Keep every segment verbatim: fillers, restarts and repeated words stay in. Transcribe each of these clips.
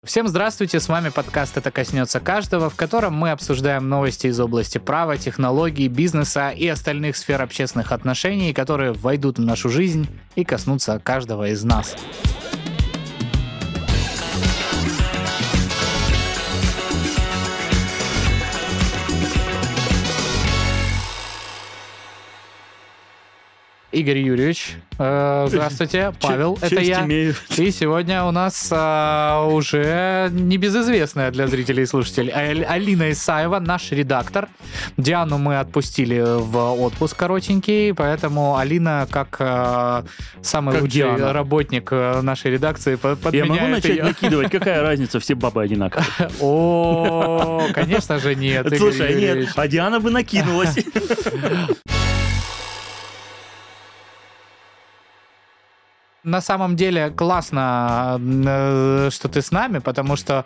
Всем здравствуйте, с вами подкаст «Это коснется каждого», в котором мы обсуждаем новости из области права, технологий, бизнеса и остальных сфер общественных отношений, которые войдут в нашу жизнь и коснутся каждого из нас. Игорь Юрьевич, э, здравствуйте, Павел, Ч- это я. Имею. И сегодня у нас э, уже небезызвестная для зрителей и слушателей А- Алина Исаева, наш редактор. Диану мы отпустили в отпуск коротенький, поэтому Алина, как э, самый Как лучший Диана. работник э, нашей редакции, по- Я подменяет могу начать её. накидывать? Какая разница? Все бабы одинаковые. О, конечно же нет, Игорь Слушай, Юрьевич. нет, а Диана бы накинулась. На самом деле классно, э, что ты с нами, потому что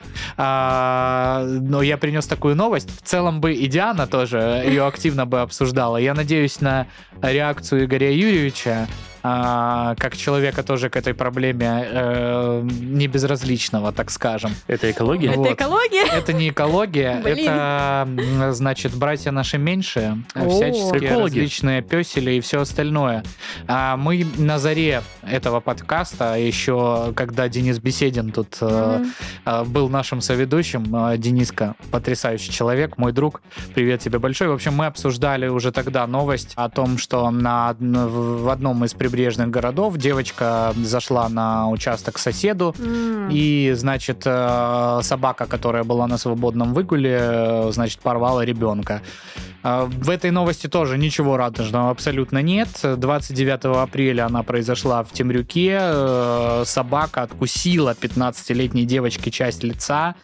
э, ну, я принес такую новость. В целом бы и Диана тоже ее активно бы обсуждала. Я надеюсь на реакцию Игоря Юрьевича, э, как человека тоже к этой проблеме э, не безразличного, так скажем. Это экология? Вот. Это экология? Это не экология, Блин. это, м, значит, братья наши меньшие, О. всяческие Экологи. различные пёсели и все остальное. А мы на заре этого подкаста, еще когда Денис Беседин тут э, Мгм. э, был нашим соведущим, э, Дениска, потрясающий человек, мой друг, привет тебе большой. В общем, мы обсуждали уже тогда новость о том, что на, од- в одном из прибрежных городов девочка зашла на участок к соседу, М. и, значит, э, собака, которая была на свободном выгуле, э, значит, порвала ребенка. Э, В этой новости тоже ничего радужного абсолютно нет. двадцать девятого апреля она произошла в Темрюке. Э, Собака откусила пятнадцатилетней девочке часть лица.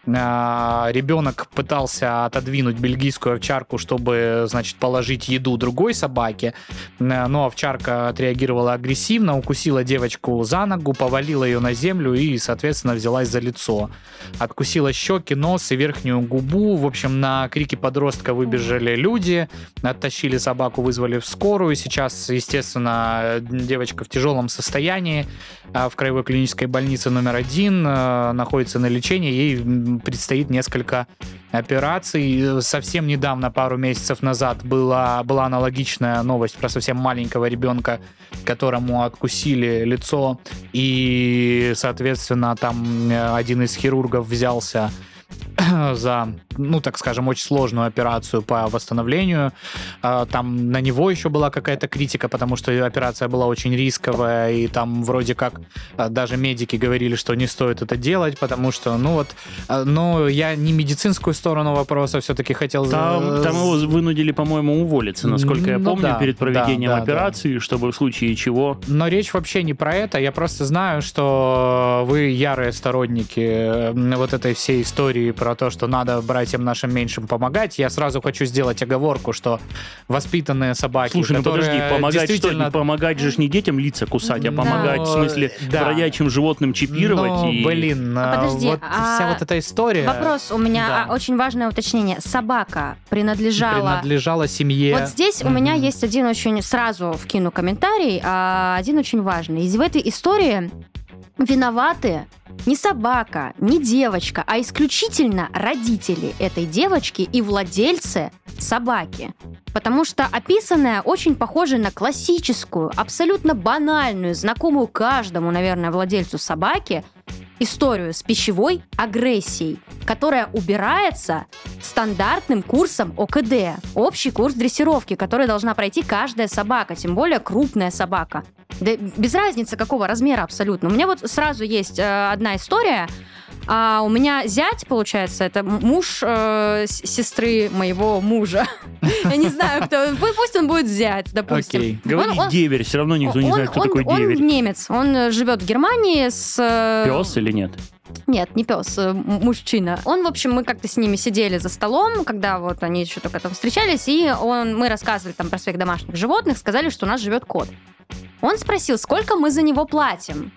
Э, Ребенок пытался отодвинуть бельгийскую овчарку, чтобы, значит, положить еду другой собаке. Э, Но овчарка отреагировала агрессивно, укусила девочку за ногу, повалила ее на землю и, соответственно, взялась за лицо. Откусила щеки, нос и верхнюю губу. В общем, на крики подростка выбежали люди, оттащили собаку, вызвали в скорую. Сейчас, естественно, девочка в тяжелом состоянии а, в краевой клинической больнице номер один, а, находится на лечении. Ей м, предстоит несколько операций. Совсем недавно, пару месяцев назад, была, была аналогичная новость про совсем маленького ребенка, которому откусили лицо. И, соответственно, там э, один из хирургов взялся за, ну, так скажем, очень сложную операцию по восстановлению. А, Там на него еще была какая-то критика, потому что операция была очень рисковая, и там вроде как а, даже медики говорили, что не стоит это делать, потому что, ну вот, а, ну, я не медицинскую сторону вопроса все-таки хотел... за- Там, там его вынудили, по-моему, уволиться, насколько я Ну помню, да, перед проведением да, да, операции, чтобы в случае чего... Но речь вообще не про это. Я просто знаю, что вы ярые сторонники э, вот этой всей истории про то, что надо братьям нашим меньшим помогать. Я сразу хочу сделать оговорку, что воспитанные собаки, Слушай, ну которые подожди, помогать что? действительно... Не помогать же ж не детям лица кусать, а Ну, помогать, в смысле, да. бродячим животным чипировать. Ну, и... блин, А, а, подожди, вот а вся вот эта история Вопрос у меня, да. а, очень важное уточнение. Собака принадлежала... принадлежала семье. Вот здесь у меня есть один очень... Сразу вкину комментарий, а один очень важный. И в этой истории виноваты не собака, не девочка, а исключительно родители этой девочки и владельцы собаки. Потому что описанная очень похожа на классическую, абсолютно банальную, знакомую каждому, наверное, владельцу собаки, историю с пищевой агрессией, которая убирается стандартным курсом О К Д, общий курс дрессировки, который должна пройти каждая собака, тем более крупная собака. Да без разницы какого размера абсолютно. У меня вот сразу есть э, одна история. А у меня зять, получается, это муж э, с- сестры моего мужа. Я не знаю, кто. Пу- Пусть он будет зять, допустим. Окей. Говори Он- он- деверь, все равно никто не Он- знает, кто он- такой он деверь. немец, он э, живет в Германии с... э, Пес или нет? Нет, не пес, э, м- мужчина. Он, в общем, мы как-то с ними сидели за столом, когда вот они еще только там встречались, и он, мы рассказывали там про своих домашних животных, сказали, что у нас живет кот. Он спросил, сколько мы за него платим.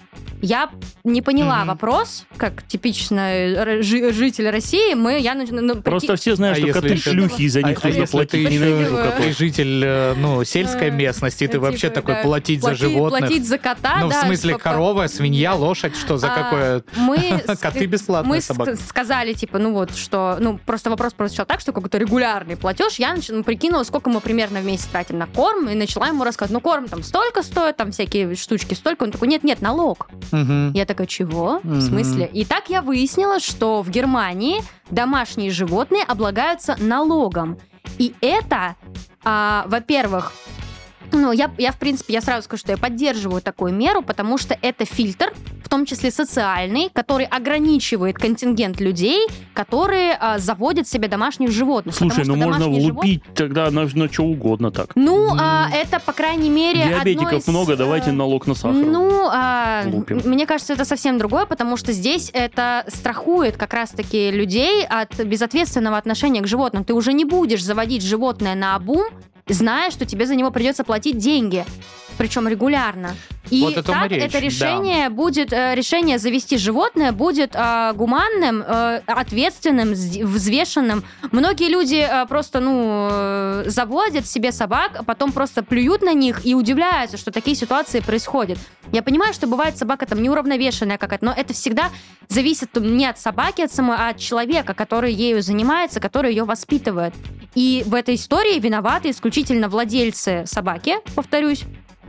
Я не поняла Мгм. вопрос, как типичный р- жи- житель России, мы, я нач- ну, Просто все знают, А что если коты еще- шлюхи, и за А- них а нужно если ты платить. еще Ненавижу Э, котов. ты житель, э, ну, сельской Э, местности, ты типа, вообще такой да, платить за плати- животных. Платить за кота, Ну, в да, смысле, по- по- корова, свинья, лошадь, что за А, какое? Мы с- Коты бесплатные, Мы собака. ск- сказали, типа, ну вот, что, ну, просто вопрос прозвучал так, что какой-то регулярный платеж. Я нач- ну, прикинула, сколько мы примерно в месяц тратим на корм, и начала ему рассказывать, ну, корм там столько стоит, там всякие штучки столько. Он такой, нет-нет, налог. Мгм. Я такая, чего? Мгм. В смысле? И так я выяснила, что в Германии домашние животные облагаются налогом. И это, а, во-первых, ну, я, я, в принципе, я сразу скажу, что я поддерживаю такую меру, потому что это фильтр, в том числе социальный, который ограничивает контингент людей, которые а, заводят себе домашних животных. Слушай, Потому ну что можно домашние влупить тогда на, на что угодно так. Ну, а, это, по крайней мере, одно Диабетиков из, много, э, давайте налог на сахар. Ну, а, Лупим. мне кажется, это совсем другое, потому что здесь это страхует как раз-таки людей от безответственного отношения к животным. Ты уже не будешь заводить животное наобум, зная, что тебе за него придется платить деньги. Причем регулярно. И Вот о том и так речь, это решение будет, э, решение завести животное будет э, гуманным, э, ответственным, сд- взвешенным. Многие люди э, просто, ну, э, заводят себе собак, а потом просто плюют на них и удивляются, что такие ситуации происходят. Я понимаю, что бывает собака там неуравновешенная какая-то, но это всегда зависит не от собаки от самой, а от человека, который ею занимается, который ее воспитывает. И в этой истории виноваты исключительно владельцы собаки, повторюсь.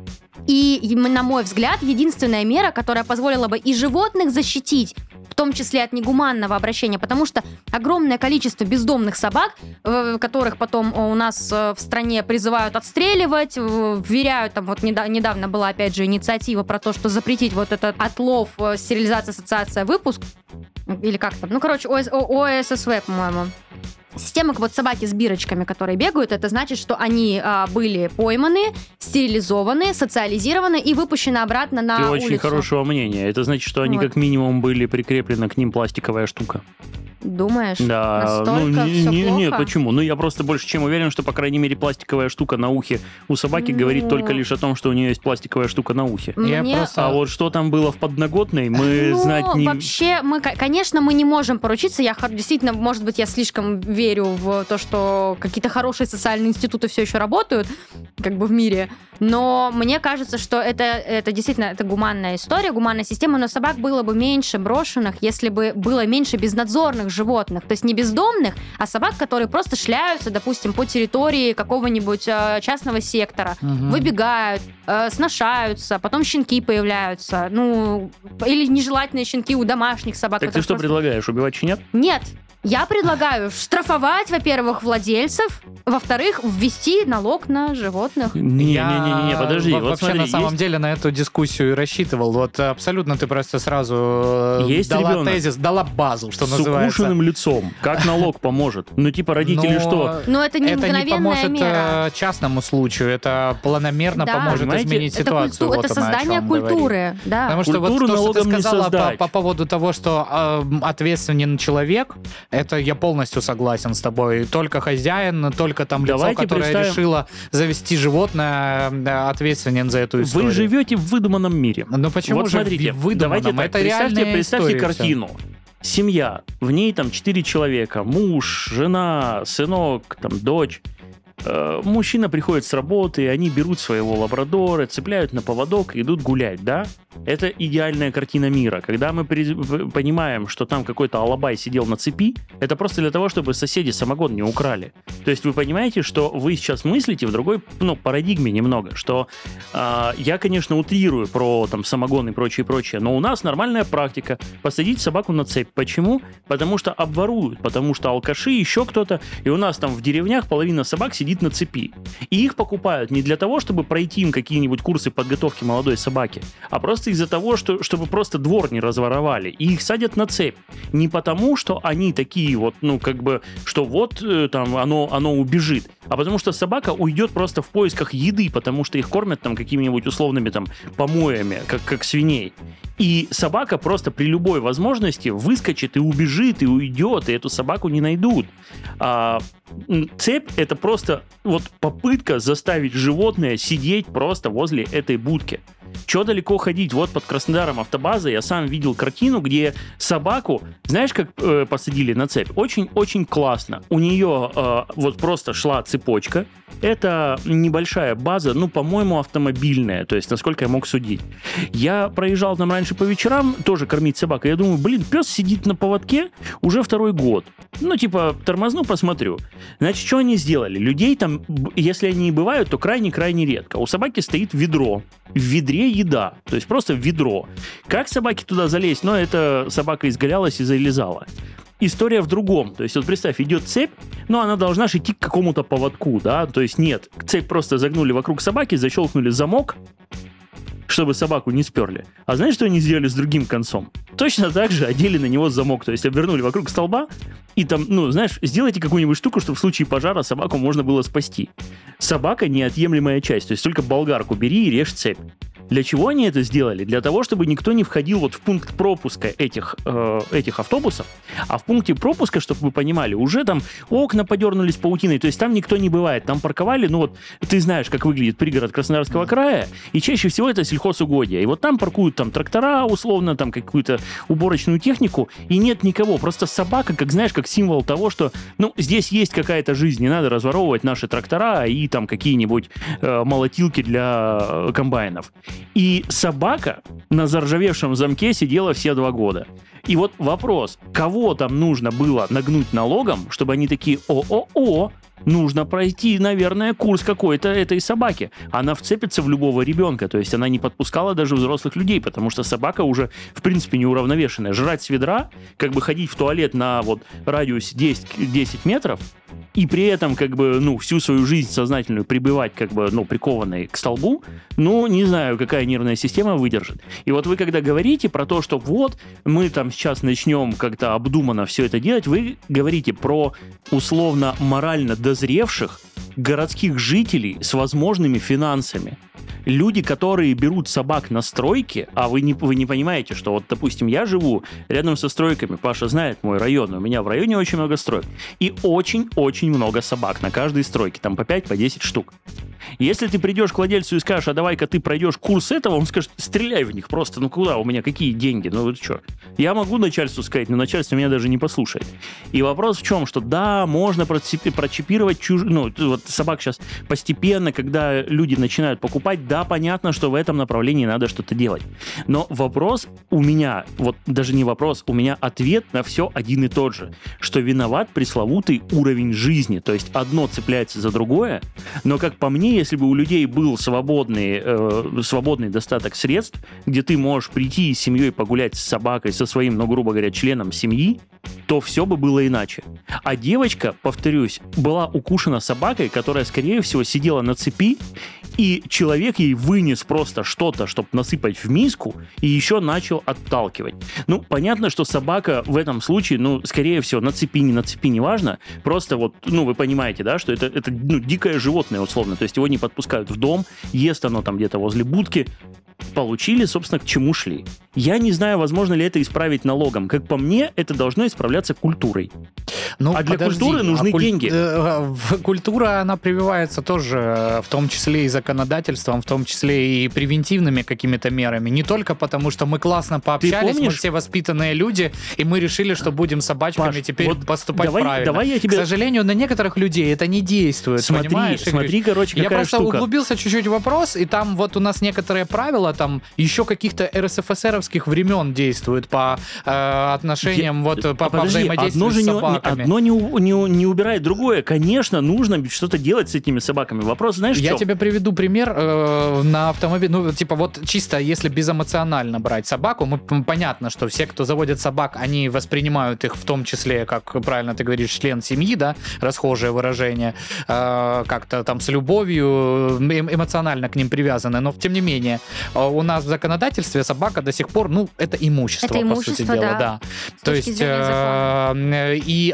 И, и, на мой взгляд, единственная мера, которая позволила бы и животных защитить, в том числе от негуманного обращения, потому что огромное количество бездомных собак, э, которых потом у нас э, в стране призывают отстреливать, э, вверяют, там вот неда- недавно была опять же инициатива про то, что запретить вот этот отлов, э, стерилизация, ассоциация, выпуск, или как там, ну, короче, ОС- О- ОССВ, по-моему. Система вот собаки с бирочками, которые бегают, это значит, что они а, были пойманы, стерилизованы, социализированы и выпущены обратно на Ты улицу. очень хорошего мнения. Это значит, что они Вот. как минимум были прикреплены к ним пластиковая штука. Думаешь? Да, Настолько ну не- всё не- плохо? нет, почему? Ну я просто больше чем уверен, что по крайней мере пластиковая штука на ухе у собаки Ну. говорит только лишь о том, что у нее есть пластиковая штука на ухе. Я Мне- просто- А вот что там было в подноготной, мы ну, знать не... вообще, мы, ко- конечно, мы не можем поручиться. Я хор- действительно, может быть, я слишком верю в то, что какие-то хорошие социальные институты все еще работают, как бы в мире. Но мне кажется, что это, это действительно это гуманная история, гуманная система, но собак было бы меньше брошенных, если бы было меньше безнадзорных животных. То есть не бездомных, а собак, которые просто шляются, допустим, по территории какого-нибудь э, частного сектора, Мгм. выбегают, э, сношаются, потом щенки появляются. Ну, или нежелательные щенки у домашних собак. Так ты которые что просто- предлагаешь, убивать щенят? Нет. Я предлагаю штрафовать, во-первых, владельцев, во-вторых, ввести налог на животных. Не-не-не, Я подожди, во- вот вообще смотри, на самом есть- деле на эту дискуссию и рассчитывал. Вот абсолютно ты просто сразу э, Есть дала ребенок тезис, дала базу, что с называется. укушенным лицом. Как налог поможет? Ну типа родители Но что? Но это не это не мгновенная поможет мера. э, частному случаю, это планомерно Да. поможет Понимаете, изменить Это, ситуацию. культу- Вот это она о создание чем говорит. культуры. Да. Потому что вот Культуру то, что ты налогом не сказала по, создать. по поводу того, что э, ответственен человек, это я полностью согласен с тобой. Только хозяин, только там лицо, Давайте которое представим- решило завести животное, э, ответственен за эту историю. Вы живете в выдуманном мире. Ну почему Вот же смотрите, в выдуманном? давайте так, Это представьте, реальная представьте история картину. Семья, в ней там четыре человека, муж, жена, сынок, там дочь. Э, Мужчина приходит с работы, они берут своего лабрадора, цепляют на поводок и идут гулять, да? Это идеальная картина мира. Когда мы при- в- понимаем, что там какой-то алабай сидел на цепи, это просто для того, чтобы соседи самогон не украли. То есть вы понимаете, что вы сейчас мыслите в другой, ну, парадигме немного, что э, я, конечно, утрирую про там самогон и прочее, прочее, но у нас нормальная практика посадить собаку на цепь. Почему? Потому что обворуют, потому что алкаши, еще кто-то, и у нас там в деревнях половина собак сидит на цепи. И их покупают не для того, чтобы пройти им какие-нибудь курсы подготовки молодой собаки, а просто из-за того, что, чтобы просто двор не разворовали. И их садят на цепь. Не потому, что они такие вот, ну, как бы, что вот э, там оно, оно убежит, а потому что собака уйдет просто в поисках еды, потому что их кормят там какими-нибудь условными там помоями, как, как свиней. И собака просто при любой возможности выскочит и убежит, и уйдет, и эту собаку не найдут. А, м, цепь — это просто просто вот попытка заставить животное сидеть просто возле этой будки. Чего далеко ходить? Вот под Краснодаром автобаза я сам видел картину, где собаку, знаешь, как э, посадили на цепь? Очень-очень классно. У нее э, вот просто шла цепочка. Это небольшая база, ну, по-моему, автомобильная, то есть, насколько я мог судить. Я проезжал там раньше по вечерам, тоже кормить собаку. Я думаю, блин, пес сидит на поводке уже второй год. Ну, типа, тормозну, посмотрю. Значит, что они сделали? Людей там, если они и бывают, то крайне-крайне редко. У собаки стоит ведро. В ведре еда, то есть просто ведро. Как собаке туда залезть? Ну, это собака изгалялась и залезала. История в другом. То есть, вот представь, идет цепь, но она должна же идти к какому-то поводку, да? То есть, нет, цепь просто загнули вокруг собаки, защелкнули замок, чтобы собаку не сперли. А знаешь, что они сделали с другим концом? Точно так же одели на него замок, то есть обернули вокруг столба, и там, ну, знаешь, сделайте какую-нибудь штуку, чтобы в случае пожара собаку можно было спасти. Собака — неотъемлемая часть, то есть только болгарку бери и режь цепь. Для чего они это сделали? Для того, чтобы никто не входил вот в пункт пропуска этих, э, этих автобусов, а в пункте пропуска, чтобы вы понимали, уже там окна подернулись паутиной, то есть там никто не бывает. Там парковали, ну вот, ты знаешь, как выглядит пригород Краснодарского края, и чаще всего это сельхозугодья. И вот там паркуют там трактора, условно, там какую-то уборочную технику, и нет никого. Просто собака, как знаешь, как символ того, что, ну, здесь есть какая-то жизнь, не надо разворовывать наши трактора и там какие-нибудь э, молотилки для э, комбайнов. И собака на заржавевшем замке сидела все два года. И вот вопрос, кого там нужно было нагнуть налогом, чтобы они такие: о-о-о, нужно пройти, наверное, курс какой-то этой собаки. Она вцепится в любого ребенка, то есть она не подпускала даже взрослых людей, потому что собака уже, в принципе, неуравновешенная. Жрать с ведра, как бы ходить в туалет на вот радиусе десять, десять метров, и при этом, как бы, ну, всю свою жизнь сознательную пребывать, как бы, ну, прикованной к столбу, ну, не знаю, какая нервная система выдержит. И вот вы, когда говорите про то, что вот, мы там сейчас начнем как-то обдуманно все это делать, вы говорите про условно морально дозревших городских жителей с возможными финансами. Люди, которые берут собак на стройки, а вы не, вы не понимаете, что вот, допустим, я живу рядом со стройками, Паша знает мой район, у меня в районе очень много строек, и очень-очень много собак на каждой стройке, там по пять, по десять штук. Если ты придешь к владельцу и скажешь: а давай-ка ты пройдешь курс этого, он скажет: стреляй в них просто, ну куда, у меня какие деньги, ну вот что. Я могу начальству сказать, но начальство меня даже не послушает. И вопрос в чем, что да, можно прочипировать чуж... ну, вот собак сейчас постепенно, когда люди начинают покупать, да, понятно, что в этом направлении надо что-то делать. Но вопрос у меня, вот даже не вопрос, у меня ответ на все один и тот же, что виноват пресловутый уровень жизни, то есть одно цепляется за другое, но, как по мне, если бы у людей был свободный, э, свободный достаток средств, где ты можешь прийти и с семьей погулять с собакой, со своим, ну, грубо говоря, членом семьи, то все бы было иначе. А девочка, повторюсь, была укушена собакой, которая, скорее всего, сидела на цепи, и человек ей вынес просто что-то, чтобы насыпать в миску, и еще начал отталкивать. Ну, понятно, что собака в этом случае, ну, скорее всего, на цепи, не на цепи, неважно, просто вот, ну, вы понимаете, да, что это, это ну, дикое животное, условно, то есть его не подпускают в дом, ест оно там где-то возле будки. Получили, собственно, к чему шли. Я не знаю, возможно ли это исправить налогом. Как по мне, это должно исправляться культурой. Ну, а для подожди, культуры нужны а куль... деньги. Культура, она прививается тоже, в том числе и законодательством, в том числе и превентивными какими-то мерами. Не только потому, что мы классно пообщались, мы все воспитанные люди, и мы решили, что будем собачками Паш, теперь вот поступать давай, правильно. Давай я тебе... К сожалению, на некоторых людей это не действует. Смотри, понимаешь? смотри, короче, какая Я просто штука. углубился чуть-чуть в вопрос, и там вот у нас некоторые правила, там еще каких-то эр эс эф эс эровских времен действуют по э, отношениям, я... вот по, по взаимодействию с собаками. Одно не, не, не убирает другое. Конечно, нужно что-то делать с этими собаками. Вопрос, знаешь, Я что? тебе приведу пример э, на автомобиле. Ну, типа, вот чисто, если безэмоционально брать собаку, мы, понятно, что все, кто заводит собак, они воспринимают их в том числе, как правильно ты говоришь, член семьи, да, расхожее выражение, э, как-то там с любовью, э, эмоционально к ним привязаны. Но, тем не менее, у нас в законодательстве собака до сих пор, ну, это имущество, это по сути дела, да. да. То есть, э, и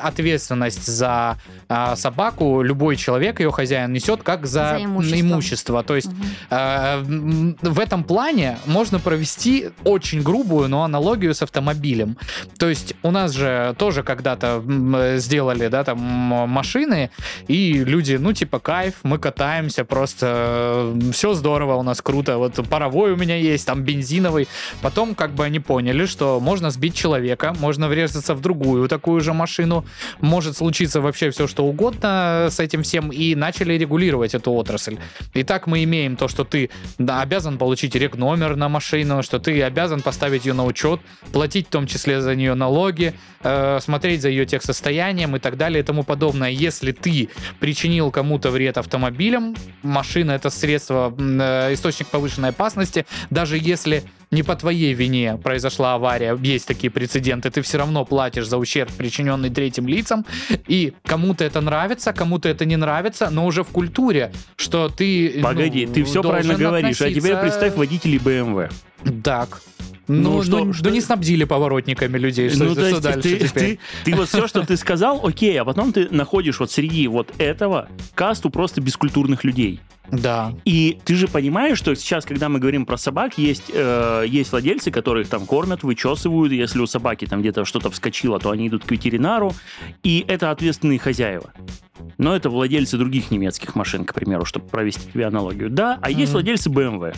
ответственность за э, собаку любой человек, ее хозяин, несет как за, За имущество. имущество. То есть Мгм. э, м, в этом плане можно провести очень грубую, но аналогию с автомобилем. То есть у нас же тоже когда-то м, сделали, да, там м, машины, и люди, ну, типа, кайф, мы катаемся, просто все здорово, у нас круто, вот паровой у меня есть, там бензиновый. Потом как бы они поняли, что можно сбить человека, можно врезаться в другую такую же машину, может случиться вообще все, что угодно с этим всем, и начали регулировать эту отрасль. Итак, мы имеем то, что ты да, обязан получить регномер на машину, что ты обязан поставить ее на учет, платить в том числе за нее налоги, э, смотреть за ее техсостоянием и так далее и тому подобное. Если ты причинил кому-то вред автомобилем, машина — это средство, э, источник повышенной опасности, даже если не по твоей вине произошла авария, есть такие прецеденты, ты все равно платишь за ущерб, причиненный третьим лицам, и кому-то это нравится, кому-то это не нравится, но уже в культуре, что ты... Погоди, ну, ты все правильно должен говоришь, а теперь относиться- представь водителей бэ эм вэ. Так. Ну, Ну, что- ну, что- ну, не снабдили поворотниками людей, что, Ну, то что есть дальше ты, теперь? ты, ты вот все, что ты сказал, окей, а потом ты находишь вот среди вот этого касту просто бескультурных людей. Да. И ты же понимаешь, что сейчас, когда мы говорим про собак, есть, э, есть владельцы, которые их там кормят, вычесывают. Если у собаки там где-то что-то вскочило, то они идут к ветеринару. И это ответственные хозяева. Но это владельцы других немецких машин, к примеру, чтобы провести тебе аналогию. Да, а есть Мгм. владельцы бэ эм вэ,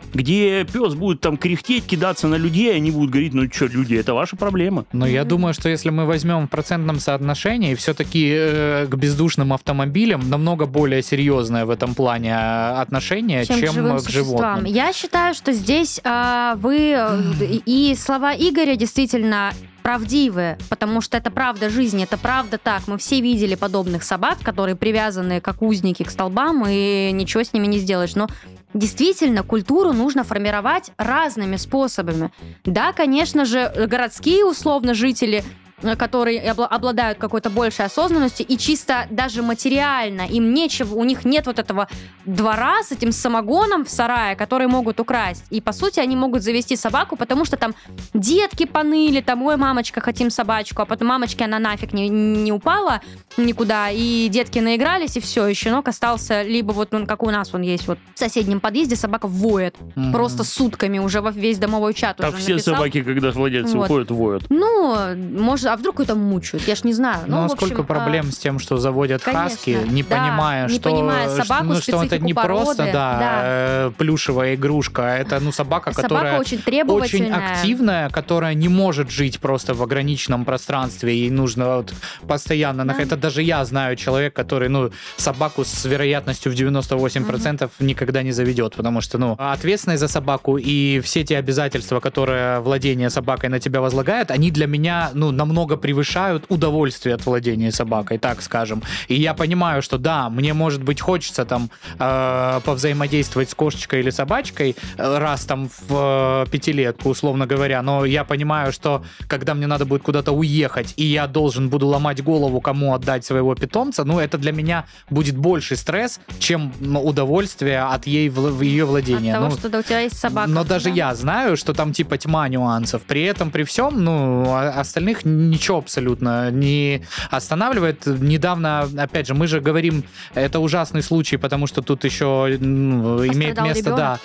где пес будет там кряхтеть, кидаться на людей, и они будут говорить, ну что, люди, это ваша проблема. Но я Мгм. думаю, что если мы возьмем в процентном соотношении, все-таки э, к бездушным автомобилям намного более серьезное в этом плане э, отношение, чем, чем, к живым к существам. животным. Я считаю, что здесь а, вы э, и и слова Игоря действительно правдивы, потому что это правда жизни, это правда так. Мы все видели подобных собак, которые привязаны как узники к столбам, и ничего с ними не сделаешь. Но действительно, культуру нужно формировать разными способами. Да, конечно же, городские условно жители, э, которые обла- обладают какой-то большей осознанностью, и чисто даже материально им нечего, у них нет вот этого двора с этим самогоном в сарае, который могут украсть. И, по сути, они могут завести собаку, потому что там детки поныли, там, ой, мамочка, хотим собачку, а потом мамочке она нафиг не, не упала никуда, и детки наигрались, и все, и щенок остался либо вот, он, как у нас он есть, вот в соседнем подъезде собака воет, Мгм. просто сутками уже во весь домовой чат Так уже все написал. собаки, когда владельцы Вот. уходят, воют. Ну, может, а вдруг это мучают, я ж не знаю. Ну, Ну, а в общем, сколько проблем с тем, что заводят конечно, хаски, не да, понимая, не что, понимая что- собаку, ну, что это специфику не просто, породы, да, да. э, плюшевая игрушка, это, ну, собака, Собака которая очень очень требовательная. активная, которая не может жить просто в ограниченном пространстве, ей нужно вот постоянно... Да. Это даже я знаю человек, который, ну, собаку с вероятностью в девяносто восемь процентов никогда не заведет, потому что, ну, ответственность за собаку и все те обязательства, которые владение собакой на тебя возлагает, они для меня, ну, намного превышают удовольствие от владения собакой, так скажем. И я понимаю, что да, мне, может быть, хочется там э, повзаимодействовать с кошечкой или собачкой э, раз там в э, пятилетку, условно говоря, но я понимаю, что когда мне надо будет куда-то уехать, и я должен буду ломать голову, кому отдать своего питомца, ну, это для меня будет больший стресс, чем м, удовольствие от ей, в ее владения. От того, Ну, что да, у тебя есть собака. но даже да. я знаю, что там типа тьма нюансов. При этом, при всем, ну, а- остальных ничего абсолютно не останавливает. Недавно, опять же, мы же говорим, это ужасный случай, потому что тут еще ну, имеет Пострадал место, ребенок. да,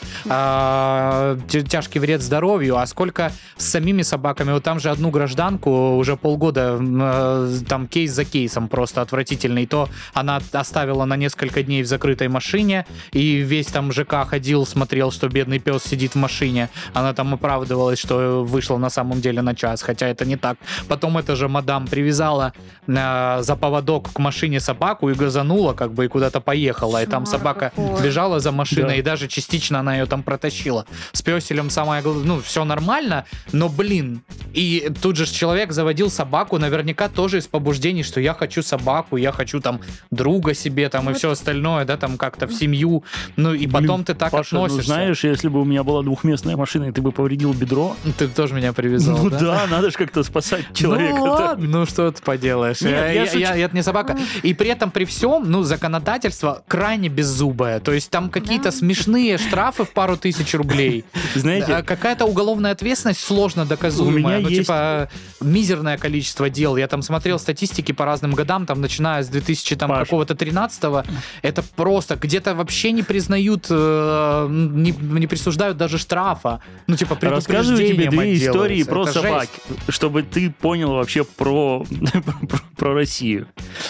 а, тя- тяжкий вред здоровью. А сколько с самими собаками? Вот там же одну гражданку уже полгода м, э, там кейс за кейсом просто отвратительный. То она оставила на несколько дней в закрытой машине, и весь там ЖК ходил, смотрел, что бедный пес сидит в машине. Она там оправдывалась, что вышла на самом деле на час, хотя это не так. Потом эта же мадам привязала э, за поводок к машине собаку и газанула, как бы, и куда-то поехала. И там Кошмар собака какой. бежала за машиной, Да. и даже частично она ее там протащила. С песелем самое главное, ну, все нормально, но, блин, и тут же ж человек заводил собаку, наверняка тоже из побуждений, что я хочу собаку, я хочу там друга себе, там, и Вот. все остальное, да, там, как-то в семью. Ну, и потом ты так Паша, ну относишься. знаешь, если бы у меня была двухместная машина, и ты бы повредил бедро, Ты тоже меня привязал, ну да? да, надо же как-то спасать человека. человека. Ну, ладно, ну что ты поделаешь. Нет, я, я я, шучу. я- это не собака. И при этом, при всем, ну, законодательство крайне беззубое. То есть там какие-то Да. смешные штрафы в пару тысяч рублей. Знаете, А какая-то уголовная ответственность сложно доказуемая. У меня ну, есть- типа, мизерное количество дел. Я там смотрел статистики по разным годам, там, начиная с две тысячи там, Паш. какого-то тринадцатого. Это просто где-то вообще не признают, э, не, не присуждают даже штрафа. Ну, типа, рассказываю тебе предупреждением две истории отделываются. про Это собак, жесть. чтобы ты понял вообще про, про, про Россию.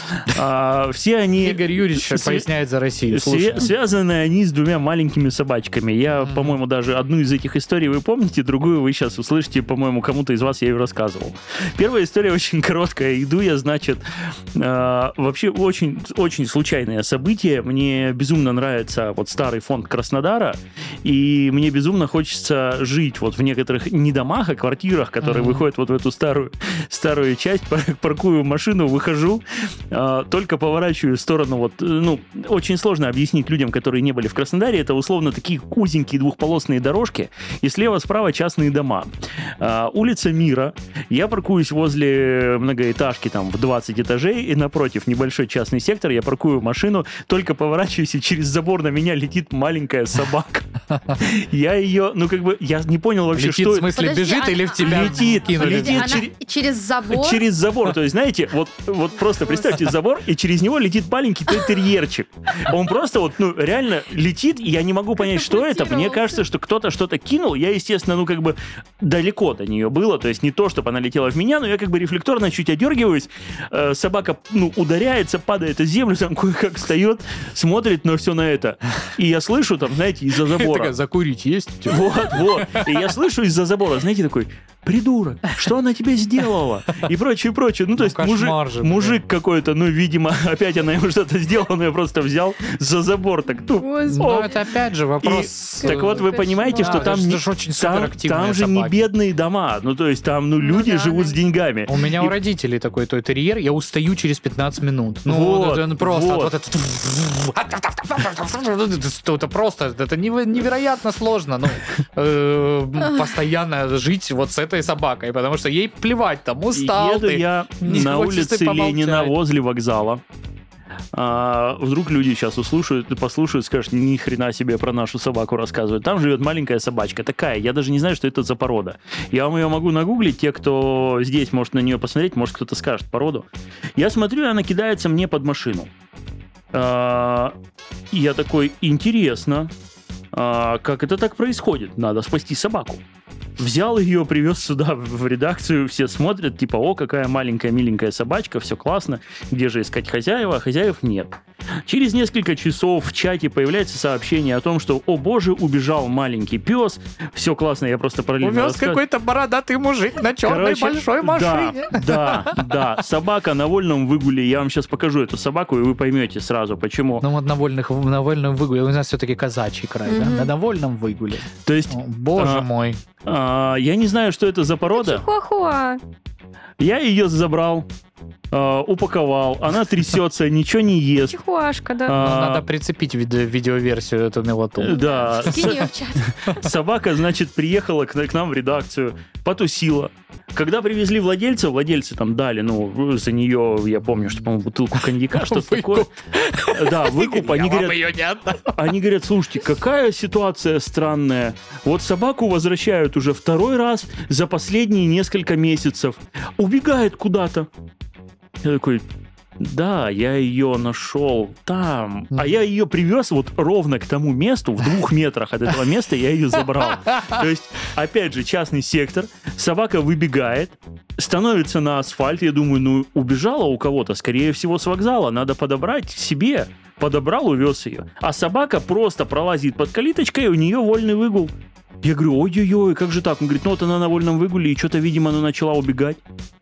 А, все они... Игорь Юрьевич Све- поясняет за Россию. Све- Слушай. связаны они с двумя маленькими собачками. Я, Мгм. по-моему, даже одну из этих историй вы помните, другую вы сейчас услышите, по-моему, кому-то из вас я ее рассказывал. Первая история очень короткая. Иду я, значит, э, вообще очень, очень случайное событие. Мне безумно нравится вот старый фонд Краснодара, и мне безумно хочется жить вот в некоторых не домах, а квартирах, которые Мгм. выходят вот в эту старую, старую часть. Пар- Паркую машину, выхожу, э, только поворачиваю в сторону вот, э, ну, очень сложно объяснить людям, которые не были в Краснодаре, это условно такие узенькие двухполосные дорожки, и слева-справа частные дома. А, улица Мира, я паркуюсь возле многоэтажки там в двадцать этажей, и напротив небольшой частный сектор, я паркую машину, только поворачиваюсь, и через забор на меня летит маленькая собака. Я ее, ну как бы, я не понял вообще, Летит, что в смысле, Подожди, бежит она- или в тебя Летит, кинули? летит. Она чери- через забор. Через забор, то есть, знаете, вот, вот просто представьте забор, и через него летит маленький той терьерчик. Он просто вот, ну, реально летит, и я не могу понять, что это. Мне Катапультировался. кажется, что кто-то что-то кинул. Я, естественно, ну, как бы далеко до нее было, то есть не то, чтобы она летела в меня, но я как бы рефлекторно чуть одергиваюсь. Э, собака, ну, ударяется, падает о землю, там кое-как встает, смотрит на все на это. И я слышу там, знаете, из-за забора. Такая, закурить есть? у тебя? Вот, вот. И я слышу из-за забора, знаете, такой, придурок, что она тебе сделала? И прочее, прочее. Ну, то Ну, есть мужик, кошмар же, блин. мужик какой-то, ну, видимо, опять она ему что-то сделала, но я просто взял за забор так. Ну, Господи. Ну, оп. это опять же вопрос... И, так вот, вы Кошмар. понимаете, что Да, там, это не- ж очень там, суперактивные там же не собаки. бедные дома. Ну, то есть там, ну, люди да, живут да. с деньгами. У меня И- у родителей такой той терьер, я устаю через пятнадцать минут. Ну, Вот, это просто вот. вот это, это просто, это нево- невероятно сложно, ну, э, постоянно жить вот с этой собакой, потому что ей плевать, там, устал Еду ты. я не на хочешь ты улице помолчать. Ленина возле вокзала. А, вдруг люди сейчас услышат, послушают, скажут, ни хрена себе про нашу собаку рассказывают. Там живет маленькая собачка, такая, я даже не знаю, что это за порода. Я вам ее могу нагуглить, те, кто здесь может на нее посмотреть, может кто-то скажет породу. Я смотрю, и она кидается мне под машину. А, и я такой, интересно, а, как это так происходит? Надо спасти собаку. Взял ее, привез сюда в редакцию, все смотрят, типа, о, какая маленькая миленькая собачка, все классно, где же искать хозяева, а хозяев нет. Через несколько часов в чате появляется сообщение о том, что, о боже, убежал маленький пес, все классно, я просто параллельно Увез рассказываю. какой-то бородатый мужик на черной Короче, большой машине. Да, да, да, собака на вольном выгуле, я вам сейчас покажу эту собаку, и вы поймете сразу, почему. Ну вот на, вольных, на вольном выгуле, у нас все-таки казачий край, да? Мгм. На, на вольном выгуле. То есть, О, боже А, мой. а, я не знаю, что это за порода, Чихуахуа. я ее забрал, а, упаковал, она трясется, ничего не ест. Чихуашка, да. Ну, А, надо прицепить вид- видеоверсию эту милоту. Да, Скинь её в чат. собака, значит, приехала к, к нам в редакцию, потусила. Когда привезли владельца, владельцы там дали, ну, за нее, я помню, что, по-моему, бутылку коньяка, что-то такое. Да, выкуп. Они говорят, ее не отдам. они говорят, слушайте, какая ситуация странная. Вот собаку возвращают уже второй раз за последние несколько месяцев. Убегает куда-то. Я такой, да, я ее нашел там. А я ее привез вот ровно к тому месту, в двух метрах от этого места я ее забрал. То есть, опять же, частный сектор. Собака выбегает, становится на асфальт. Я думаю, ну, убежала у кого-то, скорее всего, с вокзала. Надо подобрать себе. Подобрал, увез ее. А собака просто пролазит под калиточкой, и у нее вольный выгул. Я говорю, ой-ой-ой, как же так? Он говорит, ну вот она на вольном выгуле, и что-то, видимо, она начала убегать.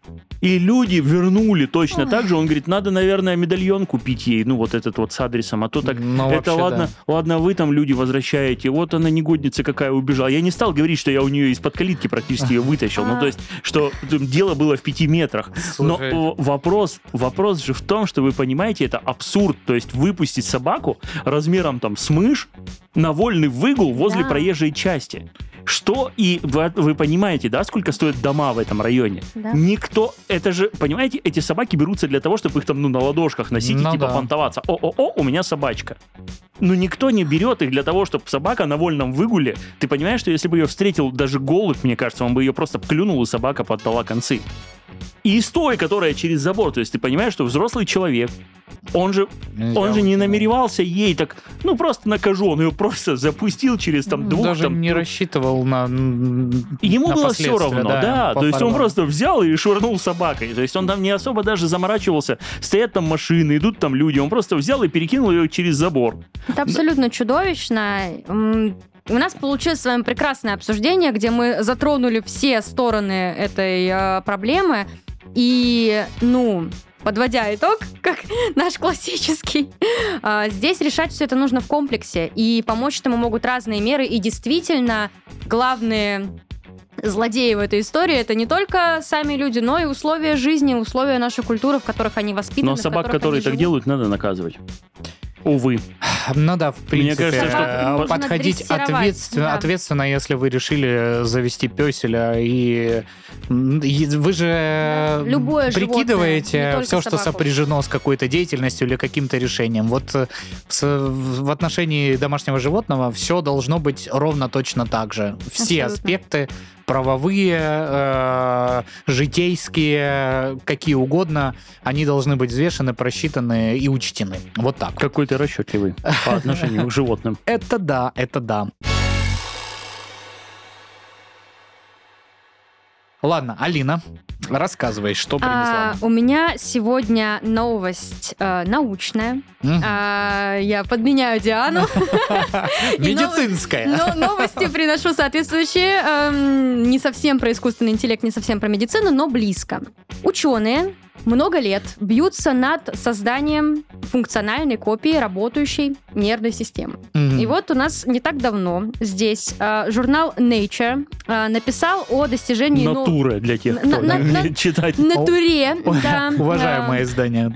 И люди вернули точно Ой. так же. Он говорит, надо, наверное, медальон купить ей, ну вот этот вот с адресом, а то так, Ну, это вообще, ладно, ладно, вы там люди возвращаете, вот она негодница какая убежала. Я не стал говорить, что я у нее из-под калитки практически ее вытащил, ну то есть, что там дело было в пяти метрах. Но Слушай. э, вопрос, вопрос же в том, что вы понимаете, это абсурд, то есть выпустить собаку размером там с мышь на вольный выгул возле Да. проезжей части. Что и вы, вы понимаете, да, сколько стоят дома в этом районе? Да. Никто, это же, понимаете, эти собаки берутся для того, чтобы их там, ну, на ладошках носить Ну и типа да. понтоваться. О-о-о, у меня собачка. Но никто не берет их для того, чтобы собака на вольном выгуле. Ты понимаешь, что если бы ее встретил даже голубь, мне кажется, он бы ее просто клюнул, и собака поддала концы. И с той, которая через забор. То есть ты понимаешь, что взрослый человек, он же, Нельзя он же не выкинуть. намеревался ей так, ну, просто накажу. Он ее просто запустил через там двух... Даже там, не рассчитывал на И ему на было все последствия, равно, да. по То есть он порвал. просто взял и швырнул собакой. То есть он там не особо даже заморачивался. Стоят там машины, идут там люди. Он просто взял и перекинул ее через забор. Это абсолютно чудовищно. М, У нас получилось с вами прекрасное обсуждение, где мы затронули все стороны этой э, проблемы. И, ну, подводя итог, как наш классический, э, здесь решать все это нужно в комплексе. И помочь этому могут разные меры. И действительно, главные злодеи в этой истории — это не только сами люди, но и условия жизни, условия нашей культуры, в которых они воспитаны. Но в собак, которых которые они так живут. делают, надо наказывать. Увы. Ну да, в принципе, кажется, что э, нужно подходить дрессировать, ответственно, да. ответственно, если вы решили завести пёселя, и, м, и вы же Да, любое животное, прикидываете не только все, что собаку. сопряжено с какой-то деятельностью или каким-то решением. Вот э, с- в отношении домашнего животного все должно быть ровно точно так же. Все Абсолютно. аспекты правовые, э, житейские, какие угодно, они должны быть взвешены, просчитаны и учтены. Вот так. Какой ты расчетливый по отношению к животным. Это да, это да. Ладно, Алина, рассказывай, что принесла. А, у меня сегодня новость э, научная. Мгм. А, я подменяю Диану. и Медицинская. Но новости приношу соответствующие. эм, не совсем про искусственный интеллект, не совсем про медицину, но близко. Ученые много лет бьются над созданием функциональной копии работающей нервной системы. Мгм. И вот у нас не так давно здесь э, журнал Nature э, написал о достижении... нов- Натура для тех, На- кто на- не на- умеет читать. Натуре, да. Уважаемое издание.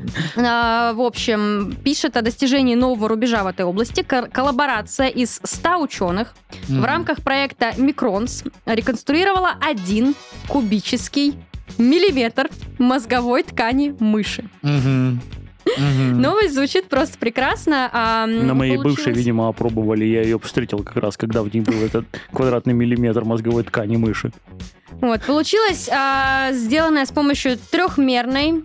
А, В общем, пишет о достижении нового рубежа в этой области. Кор- Коллаборация из ста ученых в Мгм. рамках проекта Микронс реконструировала один кубический миллиметр мозговой ткани мыши. Мгм. Мгм. Новость звучит просто прекрасно. а, м, На моей получилось- бывшей, видимо, опробовали. Я ее встретил как раз, когда в ней был этот квадратный миллиметр мозговой ткани мыши. Вот, получилось а, сделанная с помощью трехмерной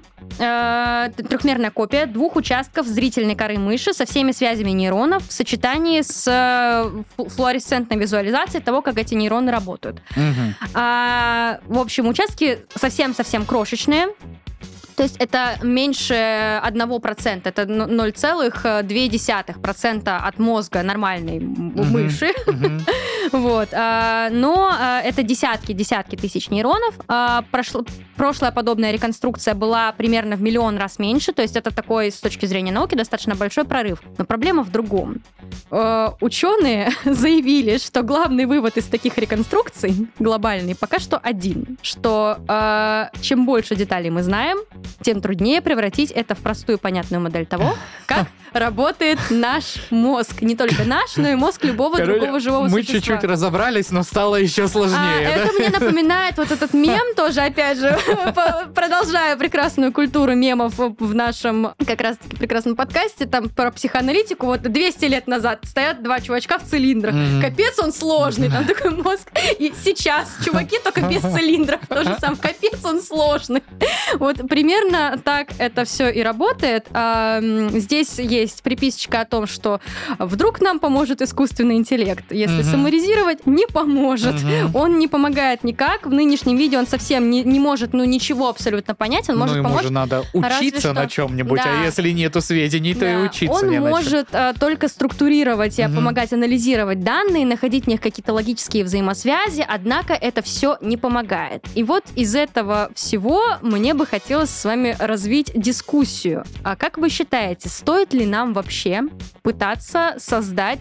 э, трехмерная копия двух участков зрительной коры мыши со всеми связями нейронов в сочетании с э, флу- флуоресцентной визуализацией того, как эти нейроны работают. Мгм. А, в общем, участки совсем-совсем крошечные. То есть это меньше одного процента, это ноль целых две десятых процента от мозга нормальной м- Мгм. мыши. Мгм. Вот. а, Но а, это десятки-десятки тысяч нейронов. А, прошло- Прошлая подобная реконструкция была примерно в миллион раз меньше, то есть это такой, с точки зрения науки, достаточно большой прорыв. Но проблема в другом. Э, Ученые заявили, что главный вывод из таких реконструкций, глобальный, пока что один, что э, чем больше деталей мы знаем, тем труднее превратить это в простую понятную модель того, как работает наш мозг. Не только наш, но и мозг любого Короче, другого живого мы существа. чуть-чуть разобрались, но стало еще сложнее. А, да? это мне напоминает вот этот мем тоже, опять же, по- продолжая прекрасную культуру мемов в нашем как раз-таки прекрасном подкасте, там про психоаналитику, вот двести лет назад стоят два чувачка в цилиндрах. Мгм. Капец он сложный, там такой мозг. И сейчас чуваки только без цилиндров. Тоже сам капец он сложный. Вот примерно так это все и работает. А, м, Здесь есть приписочка о том, что вдруг нам поможет искусственный интеллект. Если Мгм. саммаризировать, не поможет. Мгм. Он не помогает никак. В нынешнем видео он совсем не, не может, ну, ничего абсолютно понять. Он Ну, может ему помочь. же надо разве учиться что. на чем-нибудь, Да. а если нету сведений, то Да, и учиться он не на чём. может э, только структурировать и Мгм. помогать анализировать данные, находить в них какие-то логические взаимосвязи, однако это все не помогает. И вот из этого всего мне бы хотелось с вами развить дискуссию. А как вы считаете, стоит ли нам вообще пытаться создать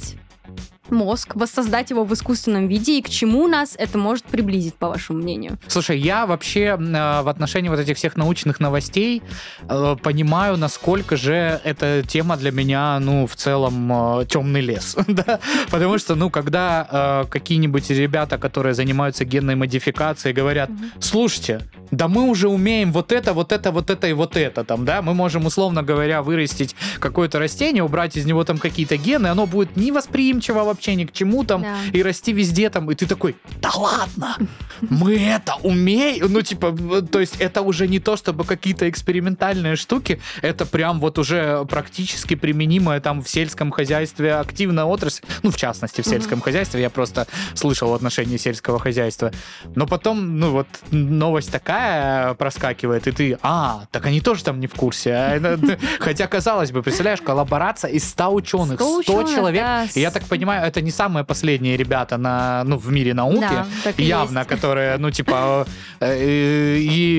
мозг, воссоздать его в искусственном виде, и к чему нас это может приблизить, по вашему мнению? Слушай, я вообще э, в отношении вот этих всех научных новостей э, понимаю, насколько же эта тема для меня, ну, в целом, э, темный лес, да, потому что, ну, когда э, какие-нибудь ребята, которые занимаются генной модификацией, говорят, слушайте, да мы уже умеем вот это, вот это, вот это и вот это, там, да, мы можем, условно говоря, вырастить какое-то растение, убрать из него там какие-то гены, оно будет невосприимчиво вообще ни к чему там, да. и расти везде там, и ты такой, да ладно, мы это умеем, ну типа, то есть это уже не то, чтобы какие-то экспериментальные штуки, это прям вот уже практически применимое там в сельском хозяйстве активная отрасль, ну в частности в сельском mm-hmm. хозяйстве, я просто слышал в отношении сельского хозяйства, но потом, ну вот новость такая проскакивает, и ты, а, так они тоже там не в курсе, хотя казалось бы, представляешь, коллаборация из ста ученых, сто человек, и я так понимаю, это не самые последние ребята на, ну, в мире науки, да, явно, есть. Которые, ну, типа, э,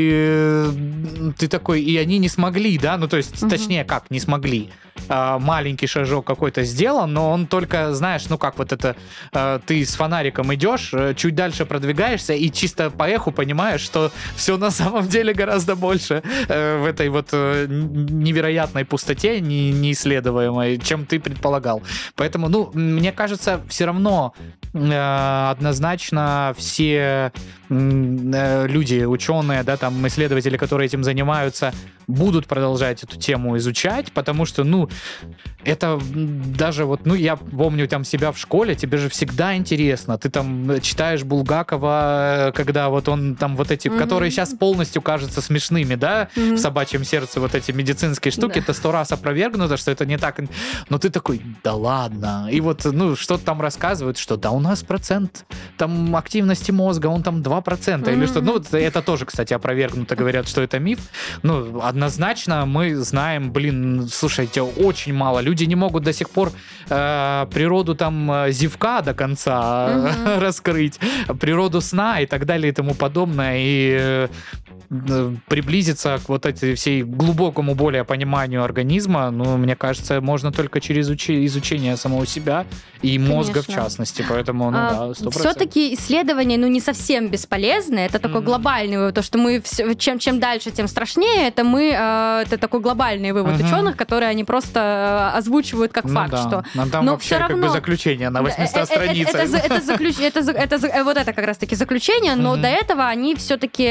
и ты такой, и они не смогли, да, ну, то есть, угу. точнее, как, не смогли. Э, маленький шажок какой-то сделан, но он только, знаешь, ну, как вот это, э, ты с фонариком идешь, чуть дальше продвигаешься, и чисто по эху понимаешь, что все на самом деле гораздо больше э, в этой вот э, невероятной пустоте, не, неисследуемой, чем ты предполагал. Поэтому, ну, мне кажется, все равно э, однозначно все э, люди, ученые, да, там, исследователи, которые этим занимаются, будут продолжать эту тему изучать, потому что, ну, это даже вот, ну, я помню там себя в школе, тебе же всегда интересно, ты там читаешь Булгакова, когда вот он там вот эти, mm-hmm. которые сейчас полностью кажутся смешными, да, mm-hmm. в «Собачьем сердце» вот эти медицинские штуки, да. это сто раз опровергнуто, что это не так, но ты такой, да ладно, и вот, ну, что-то там рассказывают, что да, у нас процент там активности мозга, он там два процента, mm-hmm. или что, ну, это тоже, кстати, опровергнуто, говорят, что это миф, ну, однозначно мы знаем, блин, слушайте, очень мало, люди не могут до сих пор э, природу там зевка до конца mm-hmm. раскрыть, природу сна и так далее и тому подобное, и э, приблизиться к вот этой всей глубокому более пониманию организма, ну, мне кажется, можно только через учи- изучение самого себя и мозга, конечно. В частности, поэтому, ну, а, да, сто процентов. Все-таки исследования, ну, не совсем бесполезны, это такой mm-hmm. глобальный вывод, то, что мы, все, чем, чем дальше, тем страшнее, это мы, э, это такой глобальный вывод mm-hmm. ученых, которые они просто озвучивают как ну, факт, да. что... Но там но вообще все равно... как бы заключение на восемьсот страницах. Это, это, это, заключ... это, это, это вот это как раз-таки заключение, но mm-hmm. до этого они все-таки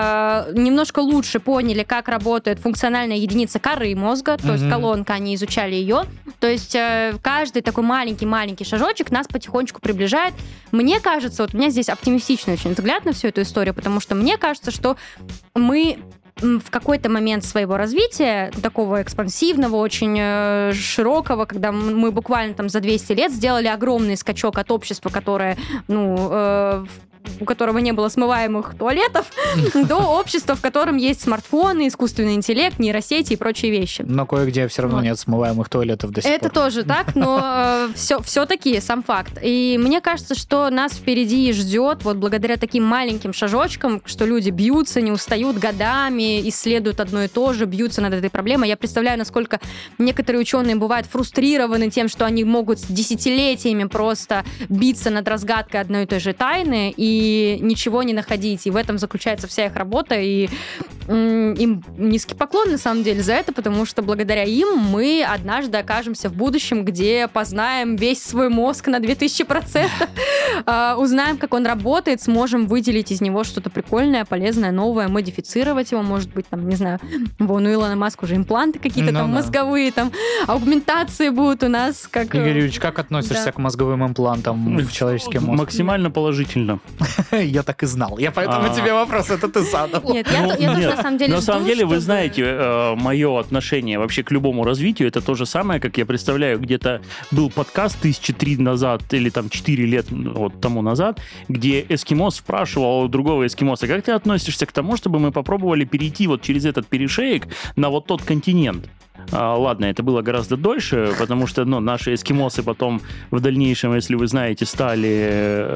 э, немножко лучше поняли, как работает функциональная единица коры мозга, то mm-hmm. есть колонка, они изучали ее, то есть э, каждый такой маленький-маленький шажочек нас потихонечку приближает. Мне кажется, вот у меня здесь оптимистичный очень взгляд на всю эту историю, потому что мне кажется, что мы в какой-то момент своего развития, такого экспансивного, очень э, широкого, когда мы буквально там за двести лет сделали огромный скачок от общества, которое, ну, э, у которого не было смываемых туалетов, до общества, в котором есть смартфоны, искусственный интеллект, нейросети и прочие вещи. Но кое-где все равно вот. Нет смываемых туалетов до сих Это пор. Это тоже так, но э, все, все-таки сам факт. И мне кажется, что нас впереди ждет, вот благодаря таким маленьким шажочкам, что люди бьются, не устают годами, исследуют одно и то же, бьются над этой проблемой. Я представляю, насколько некоторые ученые бывают фрустрированы тем, что они могут десятилетиями просто биться над разгадкой одной и той же тайны, и и ничего не находить. И в этом заключается вся их работа. И м- им низкий поклон, на самом деле, за это, потому что благодаря им мы однажды окажемся в будущем, где познаем весь свой мозг на две тысячи процентов, узнаем, как он работает, сможем выделить из него что-то прикольное, полезное, новое, модифицировать его, может быть, там, не знаю, вон у Илона Маска уже импланты какие-то там мозговые, там, аугментации будут у нас. Как... Игорь Юрьевич, как относишься к мозговым имплантам в человеческий мозг? Максимально положительно. Я так и знал. Я поэтому тебе вопрос это ты задал. Нет, я, я тоже на самом деле На жду, самом деле, чтобы... вы знаете, э, мое отношение вообще к любому развитию, это то же самое, как я представляю, где-то был подкаст тысячи три назад или там четыре лет вот, тому назад, где эскимос спрашивал у другого эскимоса, как ты относишься к тому, чтобы мы попробовали перейти вот через этот перешеек на вот тот континент? А, ладно, это было гораздо дольше, потому что ну, наши эскимосы потом в дальнейшем, если вы знаете, стали...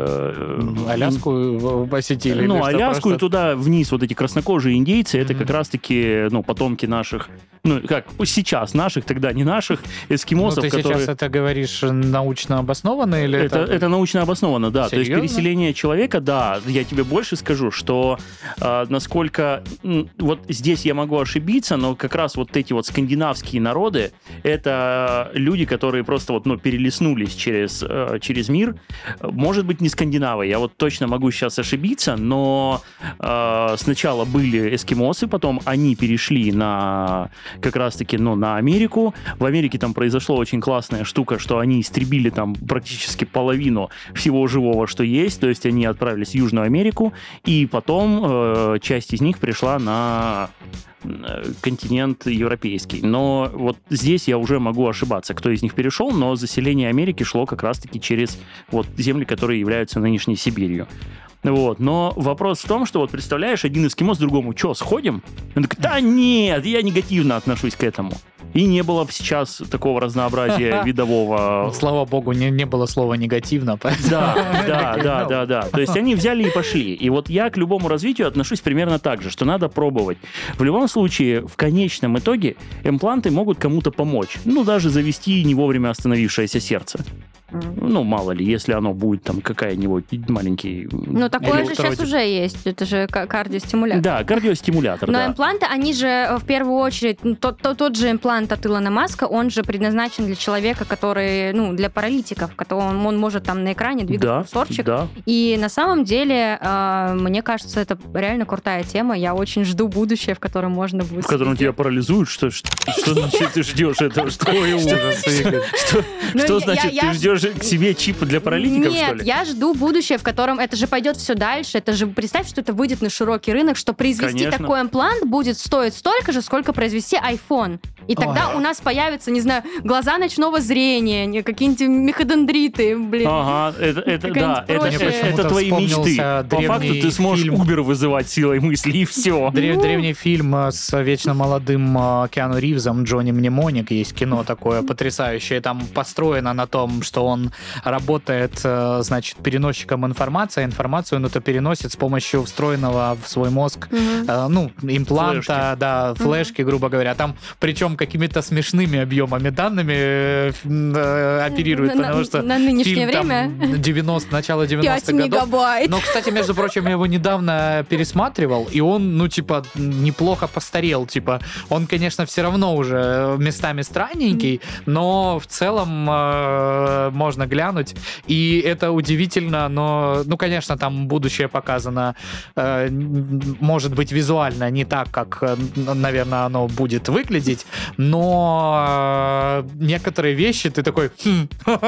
Э, Аляску посетили? Ну, Аляску просто... и туда вниз вот эти краснокожие индейцы, mm-hmm. это как раз-таки ну, потомки наших ну, как сейчас наших, тогда не наших, эскимосов, ну, ты которые... сейчас это говоришь научно обоснованно или это? Это, это научно обоснованно, да. Серьезно? То есть переселение человека, да, я тебе больше скажу, что э, насколько... Вот здесь я могу ошибиться, но как раз вот эти вот скандинавские народы, это люди, которые просто вот, ну, перелеснулись через, э, через мир. Может быть, не скандинавы, я вот точно могу сейчас ошибиться, но э, сначала были эскимосы, потом они перешли на... как раз-таки, ну, на Америку. В Америке там произошла очень классная штука, что они истребили там практически половину всего живого, что есть, то есть они отправились в Южную Америку, и потом э, часть из них пришла на континент европейский. Но вот здесь я уже могу ошибаться, кто из них перешел, но заселение Америки шло как раз-таки через вот земли, которые являются нынешней Сибирью. Вот. Но вопрос в том, что вот представляешь, один эскимос другому, что, сходим? Он такой, да нет, я негативно отношусь к этому. И не было бы сейчас такого разнообразия видового. Слава богу, не, не было слова негативно. Да, да, да, да, да. То есть они взяли и пошли. И вот я к любому развитию отношусь примерно так же, что надо пробовать. В любом случае, в конечном итоге импланты могут кому-то помочь. Ну, даже завести не вовремя остановившееся сердце. Ну, мало ли, если оно будет там какая-нибудь маленький... Ну, такое же сейчас уже есть. Это же кардиостимулятор. Да, кардиостимулятор, Но да. импланты, они же в первую очередь... Тот, тот, тот же имплант от Илона Маска, он же предназначен для человека, который... Ну, для паралитиков, который он, он может там на экране двигать да, курсорчик. Да. И на самом деле, э, мне кажется, это реально крутая тема. Я очень жду будущее, в котором можно будет... В котором тебя парализуют? Что, что, что значит ты ждешь этого? Что значит ты ждешь к себе чипы для паралитиков, Нет, что ли? я жду будущее, в котором это же пойдет все дальше. Это же, представь, что это выйдет на широкий рынок, что произвести Конечно. такой имплант будет стоить столько же, сколько произвести iPhone. И тогда Ой. у нас появятся, не знаю, глаза ночного зрения, не- какие-нибудь мехадендриты, блин. Ага, это, это да, Какая-нибудь это, прочая. это, это твои Вспомнился мечты. По факту древний ты сможешь фильм. Uber вызывать силой мысли, и все. Древ- Ну. Древний фильм с вечно молодым э, Киану Ривзом, Джонни Мнемоник, есть кино такое потрясающее, там построено на том, что он работает, э, значит, переносчиком информации, а информацию он это переносит с помощью встроенного в свой мозг, Мгм. э, ну, импланта, Флешки. да, флешки, грубо говоря, там, причем какими-то смешными объемами данными э, э, оперирует, На- потому на- что на нынешнее фильм там время девяностых, начало пять девяностых годов. мегабайт. Но, кстати, между прочим, я его недавно пересматривал, и он, ну, типа, неплохо постарел. Типа, он, конечно, все равно уже местами странненький, но в целом э, можно глянуть. И это удивительно, но, ну, конечно, там будущее показано, э, может быть, визуально не так, как, э, наверное, оно будет выглядеть, но э, некоторые вещи ты такой, «Хм,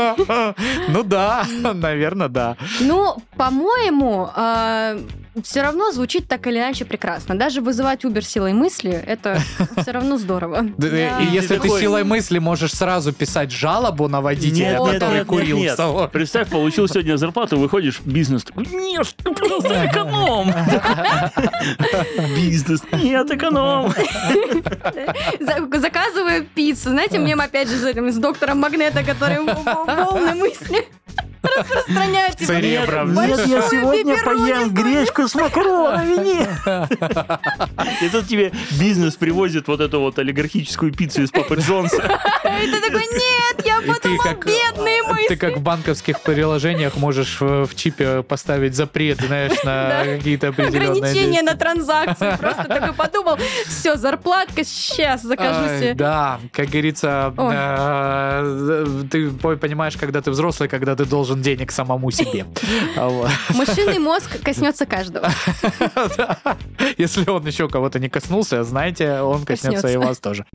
ну да, наверное, да. Ну, по-моему, все равно звучит так или иначе прекрасно. Даже вызывать Uber силой мысли, это все равно здорово. Да, Я- И если ты такой- силой мысли можешь сразу писать жалобу на водителя, Нет, нет, который нет, курил нет, в нет. салоне. Представь, получил сегодня зарплату, выходишь в бизнес. Такой, нет, ты просто эконом. Бизнес. Нет, эконом. За- Заказываю пиццу. Знаете, мем опять же с этим, с доктором Магнета, который в- в- волны мысли распространяет. типа, Церебро. Нет, Нет, я сегодня пепперони поем гречку с макаронами. Нет. И тут тебе бизнес привозит вот эту вот олигархическую пиццу из Папы Джонса. И ты такой, нет, я И ты подумал, как, бедные ты мысли. как в банковских приложениях можешь в, в чипе поставить запрет, знаешь, на Да. какие-то определенные Ограничения действия. на транзакции. Просто такой подумал, все, зарплатка, сейчас закажу Ай, себе. да, как говорится, Ой. э, ты пой- понимаешь, когда ты взрослый, когда ты должен денег самому себе. А вот. Мышиный мозг коснется каждого. Да. Если он еще кого-то не коснулся, знаете, он коснется Коснется. и вас тоже.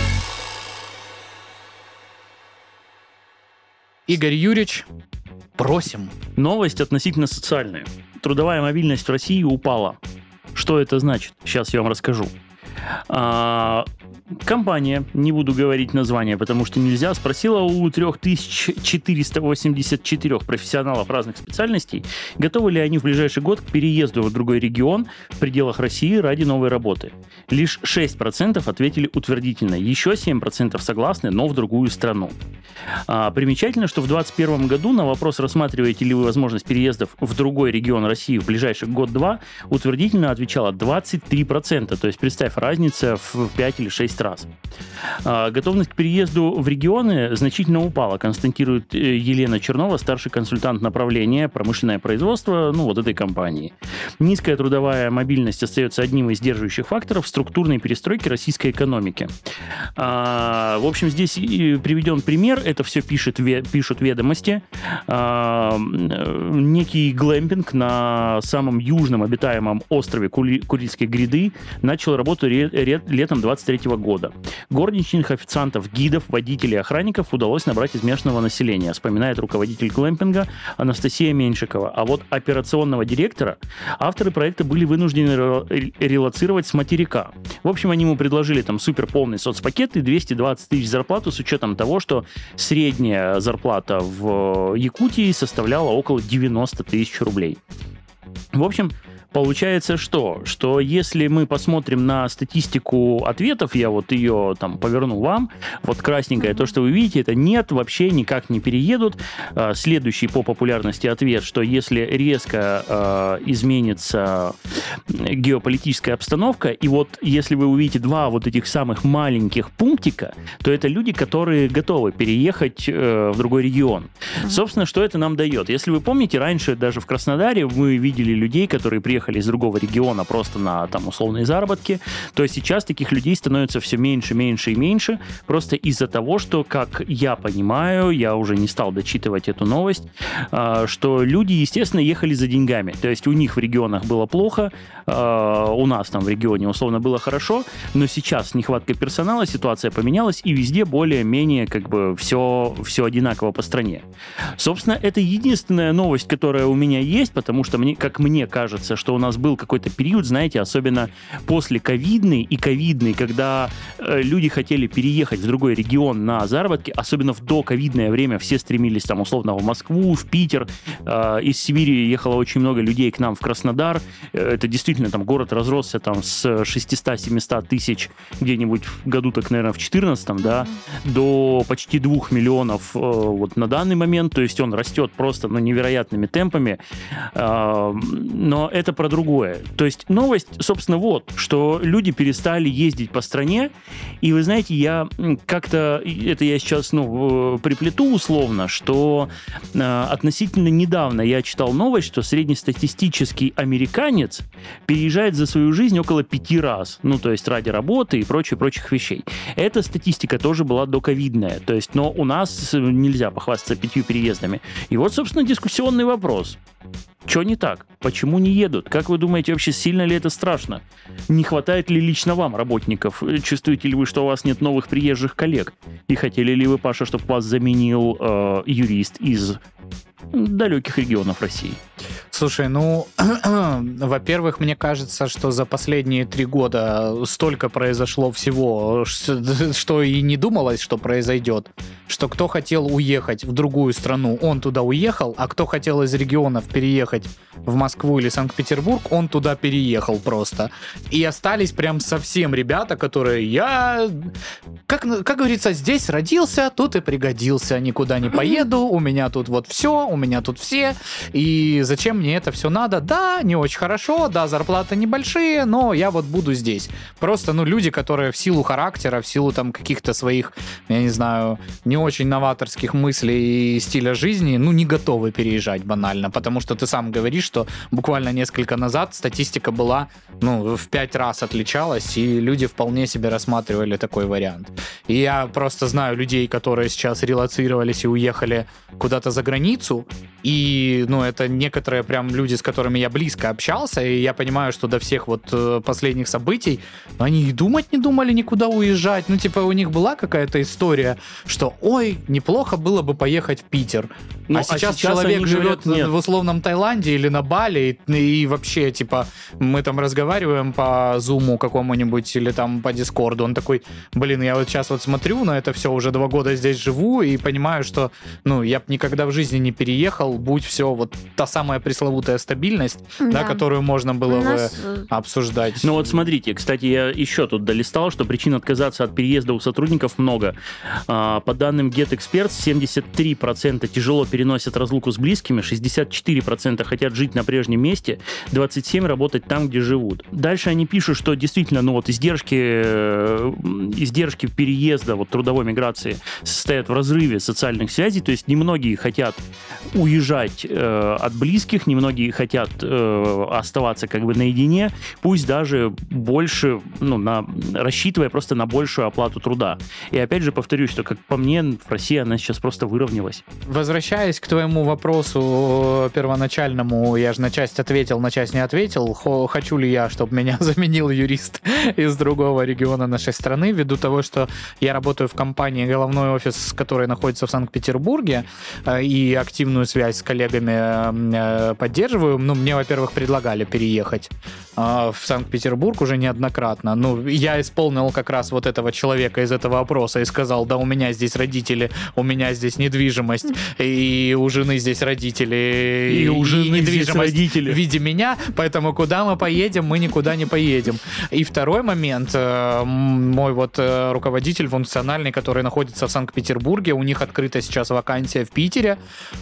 Игорь Юрьевич, просим. Новость относительно социальная. Трудовая мобильность в России упала. Что это значит? Сейчас я вам расскажу. А, компания, не буду говорить название, потому что нельзя, спросила у три тысячи четыреста восемьдесят четыре профессионалов разных специальностей, готовы ли они в ближайший год к переезду в другой регион в пределах России ради новой работы. Лишь шесть процентов ответили утвердительно, еще семь процентов согласны, но в другую страну. А, примечательно, что в двадцать первом году на вопрос, рассматриваете ли вы возможность переездов в другой регион России в ближайший год-два, утвердительно отвечало двадцать три процента. То есть, представь, разница разница в пять или шесть раз. Готовность к переезду в регионы значительно упала, констатирует Елена Чернова, старший консультант направления промышленное производство, ну, вот этой компании. Низкая трудовая мобильность остается одним из сдерживающих факторов структурной перестройки российской экономики. В общем, здесь приведен пример, это все пишет, пишут ведомости. Некий глэмпинг на самом южном обитаемом острове Курильской гряды начал работу летом двадцать третьего года. Горничных, официантов, гидов, водителей, охранников удалось набрать из местного населения, вспоминает руководитель глэмпинга Анастасия Меньшикова. А вот операционного директора авторы проекта были вынуждены релоцировать с материка. В общем, они ему предложили там суперполный соцпакет и двести двадцать тысяч зарплату с учетом того, что средняя зарплата в Якутии составляла около девяносто тысяч рублей. В общем, получается что? Что если мы посмотрим на статистику ответов, я вот ее там поверну вам, вот красненькое, то, что вы видите, это нет, вообще никак не переедут. Следующий по популярности ответ, что если резко э, изменится геополитическая обстановка, и вот если вы увидите два вот этих самых маленьких пунктика, то это люди, которые готовы переехать э, в другой регион. Mm-hmm. Собственно, что это нам дает? Если вы помните, раньше даже в Краснодаре мы видели людей, которые приехали из другого региона просто на там условные заработки, то сейчас таких людей становится все меньше, меньше и меньше, просто из-за того, что, как я понимаю, я уже не стал дочитывать эту новость, что люди, естественно, ехали за деньгами, то есть у них в регионах было плохо, у нас там в регионе условно было хорошо, но сейчас с нехваткой персонала ситуация поменялась, и везде более-менее как бы все, все одинаково по стране. Собственно, это единственная новость, которая у меня есть, потому что, мне, как мне кажется, что у нас был какой-то период, знаете, особенно после ковидный и ковидный, когда э, люди хотели переехать в другой регион на заработки, особенно в доковидное время все стремились там условно в Москву, в Питер, э, из Сибири ехало очень много людей к нам в Краснодар, это действительно там город разросся там с шестьсот-семьсот тысяч где-нибудь в году, так, наверное, в четырнадцатом, да, до почти двух миллионов э, вот на данный момент, то есть он растет просто, ну, невероятными темпами, э, но это про другое. То есть новость, собственно, вот, что люди перестали ездить по стране, и вы знаете, я как-то, это я сейчас, ну, приплету условно, что э, относительно недавно я читал новость, что среднестатистический американец переезжает за свою жизнь около пяти раз, ну, то есть ради работы и прочих-прочих вещей. Эта статистика тоже была доковидная, то есть, но у нас нельзя похвастаться пятью переездами. И вот, собственно, дискуссионный вопрос. Что не так? Почему не едут? Как вы думаете, вообще сильно ли это страшно? Не хватает ли лично вам работников? Чувствуете ли вы, что у вас нет новых приезжих коллег? И хотели ли вы, Паша, чтобы вас заменил э, юрист из далеких регионов России? Слушай, ну, во-первых, мне кажется, что за последние три года столько произошло всего, что и не думалось, что произойдет. Что кто хотел уехать в другую страну, он туда уехал, а кто хотел из регионов переехать в Москву или Санкт-Петербург, он туда переехал просто. И остались прям совсем ребята, которые я, как, как говорится, здесь родился, тут и пригодился, никуда не поеду, у меня тут вот все, у меня тут все, и зачем мне это все надо? Да, не очень хорошо, да, зарплаты небольшие, но я вот буду здесь. Просто, ну, люди, которые в силу характера, в силу там каких-то своих, я не знаю, не очень новаторских мыслей и стиля жизни, ну, не готовы переезжать банально, потому что ты сам говоришь, что буквально несколько назад статистика была, ну, в пять раз отличалась, и люди вполне себе рассматривали такой вариант. И я просто знаю людей, которые сейчас релоцировались и уехали куда-то за границу, и, ну, это некоторые прям люди, с которыми я близко общался, и я понимаю, что до всех вот э, последних событий они и думать не думали никуда уезжать. Ну, типа, у них была какая-то история, что, ой, неплохо было бы поехать в Питер. Ну, а, сейчас а сейчас человек живет говорят, в условном Таиланде или на Бали, и, и вообще, типа, мы там разговариваем по Зуму какому-нибудь или там по Дискорду, он такой, блин, я вот сейчас вот смотрю на это все, уже два года здесь живу, и понимаю, что, ну, я бы никогда в жизни не переехал, будь все вот та самая пресловутая стабильность, да, да которую можно было нас... бы обсуждать. Ну вот смотрите, кстати, я еще тут долистал, что причин отказаться от переезда у сотрудников много. По данным GetExperts, семьдесят три процента тяжело переносят разлуку с близкими, шестьдесят четыре процента хотят жить на прежнем месте, двадцать семь процентов работать там, где живут. Дальше они пишут, что действительно, ну вот издержки, издержки переезда, вот трудовой миграции состоят в разрыве социальных связей, то есть немногие хотят уезжать э, от близких, немногие хотят э, оставаться как бы наедине, пусть даже больше, ну, на, рассчитывая просто на большую оплату труда. И опять же повторюсь, что, как по мне, в России она сейчас просто выровнялась. Возвращаясь к твоему вопросу первоначальному, я же на часть ответил, на часть не ответил, Хо, хочу ли я, чтобы меня заменил юрист из другого региона нашей страны, ввиду того, что я работаю в компании, головной офис, который находится в Санкт-Петербурге, и активную связь с коллегами поддерживаю. Ну, мне, во-первых, предлагали переехать в Санкт-Петербург уже неоднократно. Ну, я исполнил как раз вот этого человека из этого опроса и сказал, да, у меня здесь родители, у меня здесь недвижимость, и у жены здесь родители, и, и у жены недвижимость родители в виде меня, поэтому куда мы поедем, мы никуда не поедем. И второй момент, мой вот руководитель функциональный, который находится в Санкт-Петербурге, у них открыта сейчас вакансия в Питере,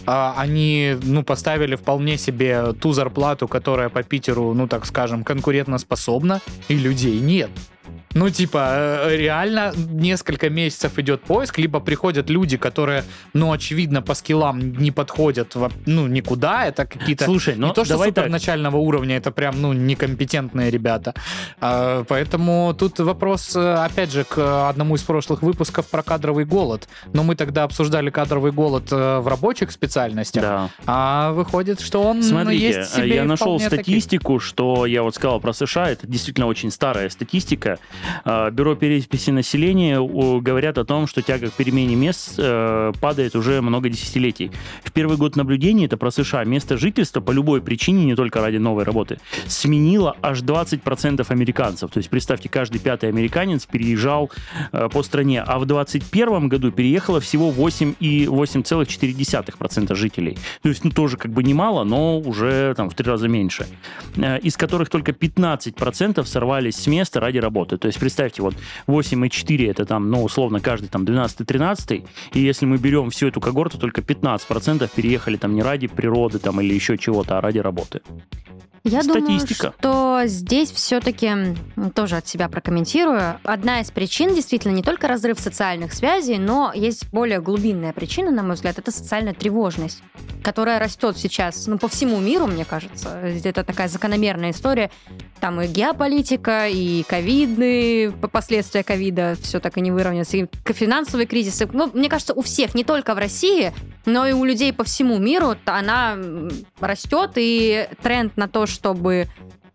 они, ну, поставили вполне себе ту зарплату, которая по Питеру, ну, так скажем, конкурентоспособна, и людей нет. Ну, типа, реально несколько месяцев идет поиск, либо приходят люди, которые, ну, очевидно, по скиллам не подходят, ну, никуда, это какие-то... Слушай, ну, не то, что давай суперначального так. уровня, это прям, ну, некомпетентные ребята. А, поэтому тут вопрос, опять же, к одному из прошлых выпусков про кадровый голод. Но мы тогда обсуждали кадровый голод в рабочих специальностях, да. А выходит, что он Смотрите, есть в себе я нашел статистику, таких. Что я вот сказал про США, это действительно очень старая статистика. Бюро переписи населения говорят о том, что тяга к перемене мест падает уже много десятилетий. В первый год наблюдений, это про США, место жительства по любой причине, не только ради новой работы, сменило аж двадцать процентов американцев. То есть, представьте, каждый пятый американец переезжал по стране, а в двадцать первом году переехало всего восемь целых четыре десятых процента жителей. То есть, ну, тоже как бы немало, но уже там в три раза меньше. Из которых только пятнадцать процентов сорвались с места ради работы. То есть, представьте, вот восемь и четыре это там, ну, условно, каждый там двенадцатый-тринадцатый, и если мы берем всю эту когорту, только пятнадцать процентов переехали там не ради природы там или еще чего-то, а ради работы. Я Статистика. думаю, что здесь все-таки, тоже от себя прокомментирую, одна из причин действительно не только разрыв социальных связей, но есть более глубинная причина, на мой взгляд, это социальная тревожность, которая растет сейчас, ну, по всему миру, мне кажется. Это такая закономерная история. Там и геополитика, и ковидные последствия ковида, все так и не выровняется, и финансовый кризис. Ну, мне кажется, у всех, не только в России, но и у людей по всему миру она растет, и тренд на то, чтобы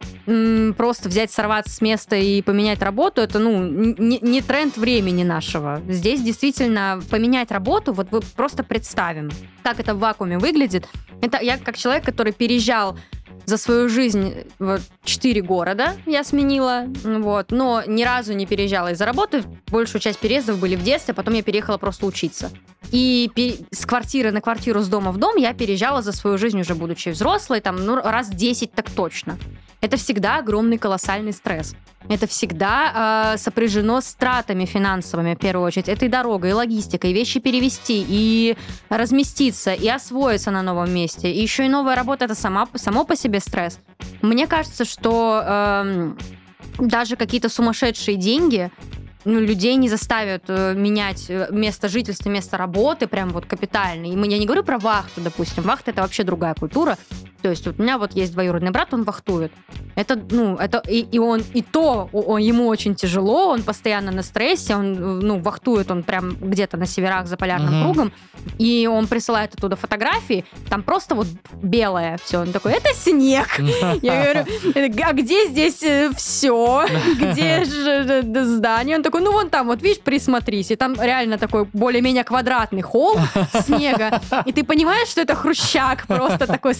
м, просто взять, сорваться с места и поменять работу, это, ну, не, не тренд времени нашего. Здесь действительно поменять работу, вот вы просто представим, как это в вакууме выглядит. Это я как человек, который переезжал за свою жизнь вот, четыре города я сменила, вот, но ни разу не переезжала из-за работы. Большую часть переездов были в детстве, потом я переехала просто учиться. И пер... с квартиры на квартиру, с дома в дом я переезжала за свою жизнь, уже будучи взрослой, там, ну, раз десять так точно. Это всегда огромный колоссальный стресс. Это всегда э, сопряжено с тратами финансовыми, в первую очередь. Это и дорога, и логистика, и вещи перевезти, и разместиться, и освоиться на новом месте. И еще и новая работа — это сама, само по себе стресс. Мне кажется, что э, даже какие-то сумасшедшие деньги, ну, людей не заставят э, менять место жительства, место работы прям вот капитально. И мы, я не говорю про вахту, допустим. Вахта — это вообще другая культура. То есть вот у меня вот есть двоюродный брат, он вахтует. Это, ну, это и, и он, и то он, ему очень тяжело, он постоянно на стрессе, он, ну, вахтует он прям где-то на северах за полярным mm-hmm. кругом, и он присылает оттуда фотографии, там просто вот белое все. Он такой, это снег. Я говорю, а где здесь все? Где же здание? Он такой, ну, вон там, вот видишь, присмотрись. И там реально такой более-менее квадратный холм снега, и ты понимаешь, что это хрущак просто такой советский,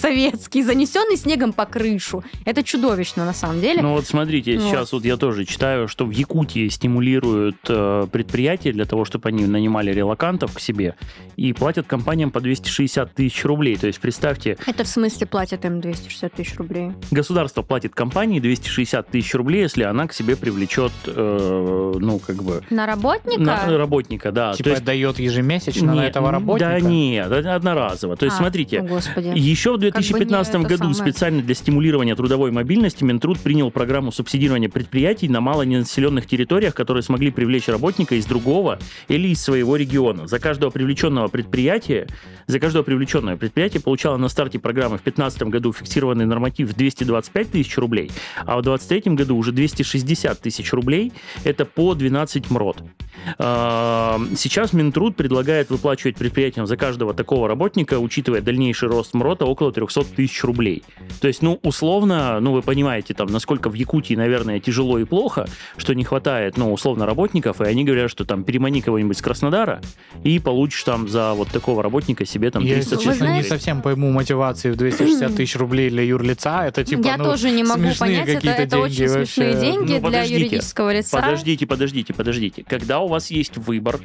Ижевске и занесенный снегом по крышу. Это чудовищно, на самом деле. Ну вот смотрите, Вот. сейчас вот я тоже читаю, что в Якутии стимулируют э, предприятия для того, чтобы они нанимали релокантов к себе и платят компаниям по двести шестьдесят тысяч рублей. То есть представьте, Это в смысле платят им двести шестьдесят тысяч рублей? государство платит компании двести шестьдесят тысяч рублей, если она к себе привлечет, э, ну как бы... На работника? На работника, да. Типа То есть- дает ежемесячно на Не, этого работника? Да нет, это одноразово. То есть А, смотрите, о, Господи. еще в две тысячи пятнадцатом Как бы не это году самое. специально для стимулирования трудовой мобильности Минтруд принял программу субсидирования предприятий на малонаселенных территориях, которые смогли привлечь работника из другого или из своего региона. За каждого привлеченного предприятия, за каждого привлеченного предприятие получало на старте программы в две тысячи пятнадцатом году фиксированный норматив в двести двадцать пять тысяч рублей, а в две тысячи двадцать третьем году уже двести шестьдесят тысяч рублей. Это по двенадцать МРОТ. А, Сейчас Минтруд предлагает выплачивать предприятиям за каждого такого работника, учитывая дальнейший рост МРОТа, около триста тысяч рублей. То есть, ну, условно, ну, вы понимаете, там, насколько в Якутии, наверное, тяжело и плохо, что не хватает, ну, условно, работников, и они говорят, что там перемани кого-нибудь с Краснодара и получишь там за вот такого работника себе там Я, триста если Вы честно, не знаете- совсем пойму мотивации в двести шестьдесят тысяч рублей для юрлица. Это типа, Я ну, тоже не могу смешные понять, это, какие-то это очень деньги смешные вообще. деньги Ну, для подождите. юридического лица. Подождите, подождите, подождите. Когда у вас есть выбор,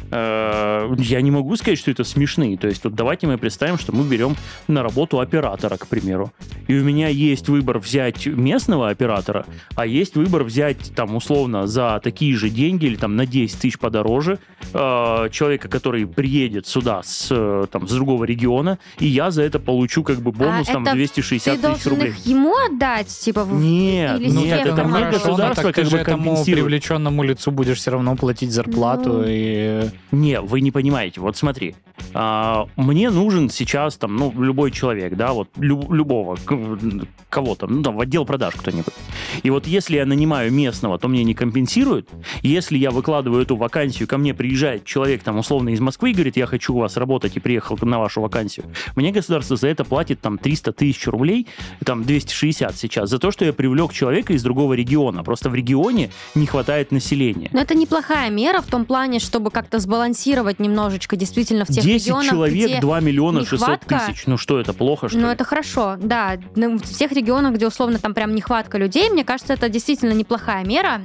э, я не могу сказать, что это смешные. То есть вот давайте мы представим, что мы берем на работу оператора, к примеру. И у меня есть выбор взять местного оператора, а есть выбор взять там условно за такие же деньги или там на десять тысяч подороже э, человека, который приедет сюда с, э, там, с другого региона, и я за это получу как бы бонус А там это двести Ты шестьдесят тысяч должен рублей. их ему отдать, типа, в- Нет, или Ну, себе нет, в это карман? мне хорошо, но государство так ты как же бы этому компенсирует. привлеченному лицу будешь все равно платить зарплату. Ну. И... Не, вы не понимаете. Вот смотри, а, мне нужен сейчас там, ну, любой человек, да, вот лю- любого, к- кого-то, ну, там, в отдел продаж кто-нибудь. И вот если я нанимаю местного, то мне не компенсируют. Если я выкладываю эту вакансию, ко мне приезжает человек, там, условно, из Москвы и говорит, я хочу у вас работать и приехал на вашу вакансию, мне государство за это платит там триста тысяч рублей, там, двести шестьдесят сейчас, за то, что я привлек человека из другого региона. Просто в регионе не хватает населения. Но это неплохая мера в том плане, чтобы как-то сбалансировать немножечко действительно в тех десять регионах, человек, где... два миллиона шестьсот нехватка. тысяч. Ну что, это плохо, что Ну, ли? это хорошо, да. Ну, в тех регионах, где условно там прям нехватка людей, мне кажется, это действительно неплохая мера.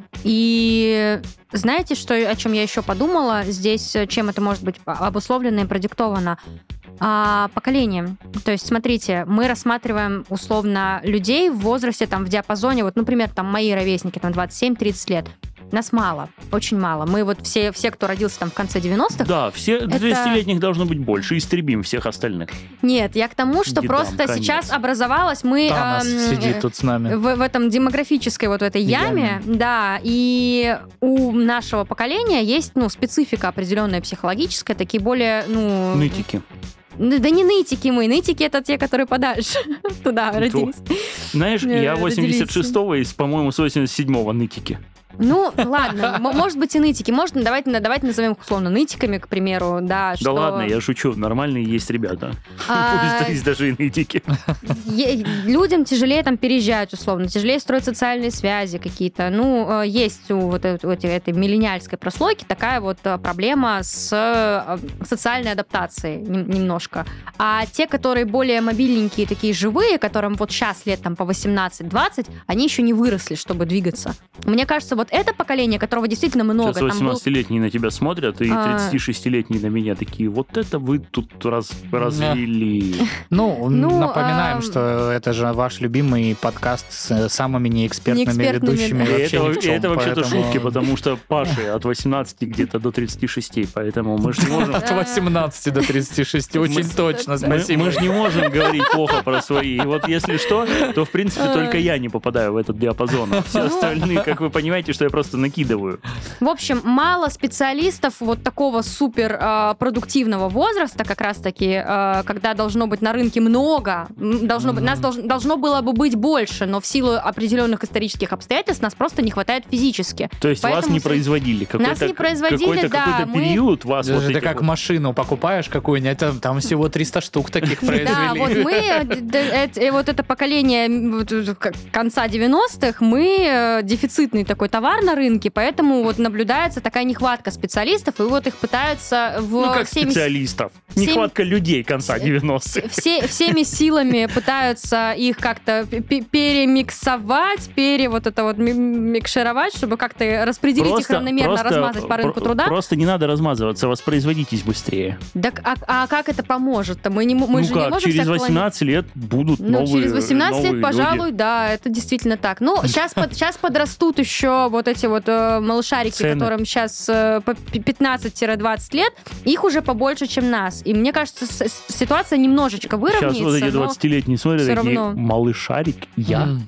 И знаете, что, о чем я еще подумала здесь, чем это может быть обусловлено и продиктовано? А, поколением. То есть, смотрите, мы рассматриваем условно людей в возрасте, там, в диапазоне, вот, например, там, мои ровесники, там, двадцать семь тридцать лет. Нас мало, очень мало. Мы вот все, все, кто родился там в конце девяностых. Да, все двадцатилетних должно быть больше, истребим всех остальных. Нет, я к тому, что Бедам просто конец. сейчас образовалась мы... Танос эм, сидит тут с нами. в, в этом демографической вот этой яме, Яме. да, и у нашего поколения есть, ну, специфика определенная психологическая, такие более, ну... Нытики. Ну, да не нытики мы, нытики это те, которые подальше туда родились. Знаешь, Не, я родились. восемьдесят шестого и, по-моему, с восемьдесят седьмого нытики. Ну, ладно, м- может быть и нытики, может, давайте, давайте назовем их условно нытиками, к примеру, да, Да что... ладно, я шучу, нормальные есть ребята. А, Пусть есть даже и нытики. Е- людям тяжелее там переезжать, условно, тяжелее строить социальные связи какие-то. Ну, э, есть у вот этой, вот этой миллениальской прослойки такая вот э, проблема с э, социальной адаптацией нем- немножко. А те, которые более мобильненькие, такие живые, которым вот сейчас лет там по восемнадцать-двадцать, они еще не выросли, чтобы двигаться. Мне кажется, вот это поколение, которого действительно много, Сейчас там был... восемнадцатилетние на тебя смотрят, и А. тридцатишестилетние на меня такие, вот это вы тут раз, развели. Ну, Ну, напоминаем, а, что это же ваш любимый подкаст с самыми неэкспертными, Неэкспертными, ведущими. да. И вообще это, ни в и чем, это вообще-то поэтому- шутки, потому что Паши от восемнадцати где-то до тридцати шести, поэтому мы же не можем... От восемнадцати до тридцати шести, очень Мы- точно, Мы, спасибо. мы же не можем говорить плохо про свои. И вот если что, то, в принципе, только я не попадаю в этот диапазон. А все остальные, как вы понимаете, что я просто накидываю. В общем, мало специалистов вот такого супер э, продуктивного возраста, как раз-таки, э, когда должно быть на рынке много, м, должно быть, нас долж- должно было бы быть больше, но в силу определенных исторических обстоятельств нас просто не хватает физически. То есть вас Поэтому не с- производили. Какой-то, не производили, какой-то, да, какой-то мы- период вас Это вот же ты эти как вот- машину покупаешь какую-нибудь, там, там всего триста штук таких произвели. Да, вот мы, э, д- д- э, э, вот это поколение м, вот, э, к- конца девяностых, мы э, дефицитный такой товар, товар на рынке, поэтому вот наблюдается такая нехватка специалистов, и вот их пытаются в Ну, как всеми, специалистов. всеми- Нехватка людей конца девяностых. все, всеми силами пытаются их как-то п- п- перемиксовать, пере вот это вот ми- микшировать, чтобы как-то распределить их равномерно, просто- размазать по рынку про- труда. Просто не надо размазываться, воспроизводитесь быстрее. Так, а, а как это поможет-то? Мы, не, м- мы ну же не как, можем через себя клонить. восемнадцать лет будут Ну, новые через восемнадцать новые лет, пожалуй, люди. да, это действительно так. Ну, сейчас, под, сейчас подрастут еще вот эти вот э, малышарики, Цены. которым сейчас э, по пятнадцать-двадцать лет, их уже побольше, чем нас. И мне кажется, с- с- ситуация немножечко выровняется. Сейчас вот эти но- двадцатилетние смотрят, всё такие, равно. малышарик, я. М.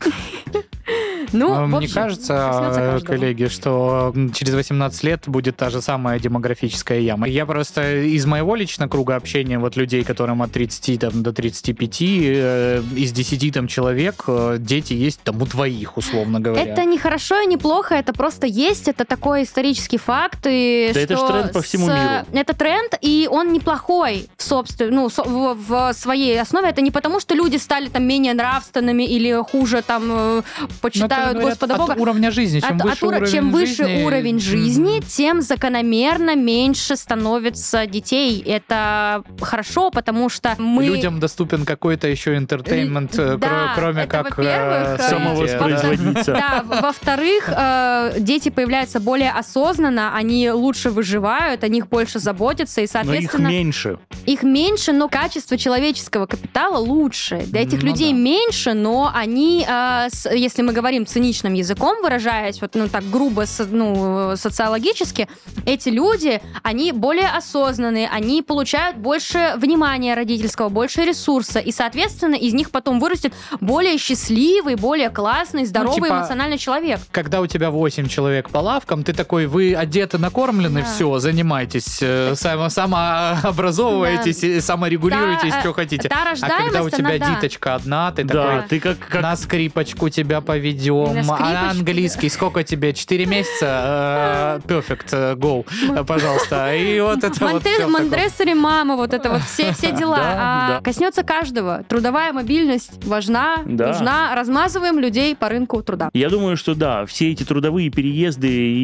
Ну, А в Мне общем, кажется, коснется э, каждого. коллеги, что м, через восемнадцать лет будет та же самая демографическая яма. Я просто из моего лично круга общения вот людей, которым от тридцати там, до тридцати пяти, э, из десяти там, человек, э, дети есть там у двоих, условно говоря. Это не хорошо и не плохо, это просто есть, это такой исторический факт. И Да это что ж тренд по всему с- миру. Это тренд, и он неплохой в, собствен... ну, со- в, в своей основе. Это не потому, что люди стали там менее нравственными или хуже там э, Ну, это почитают говорят Господа от Бога. уровня жизни. Чем От- выше от уро- уровень чем выше жизни, уровень м, жизни, тем закономерно меньше становится детей. Это хорошо, потому что мы... людям доступен какой-то еще интертеймент, Л- э, кро- да, кроме это, как во-первых, э, э, события, Самовоспроизводиться. Да, в- во-вторых, э, дети появляются более осознанно, они лучше выживают, о них больше заботятся, и, Но их соответственно, меньше. их меньше, но качество человеческого капитала лучше. Для этих Ну людей да. меньше, но они, э, с- если мы говорим циничным языком, выражаясь вот ну так грубо, со- ну, социологически, эти люди, они более осознанные, они получают больше внимания родительского, больше ресурса, и, соответственно, из них потом вырастет более счастливый, более классный, здоровый, типа, эмоциональный человек. Когда у тебя восемь человек по лавкам, ты такой, вы одеты, накормлены, Да. все, занимайтесь, э, само- самообразовываетесь, и саморегулируетесь, Та, что э, хотите. та А когда у рождаемость, тебя она, да. диточка одна, ты Да, такой, ты как, как на скрипочку тебя поведем, На а скрипочку, английский, сколько тебе? Четыре месяца? Э, Perfect, э, go, э, пожалуйста. И вот это вот Монте- всё в таком. Монтрессери, мама, вот это вот все, все дела. Да, А да. коснется каждого. Трудовая мобильность важна, Да. нужна. Размазываем людей по рынку труда. Я думаю, что да, все эти трудовые переезды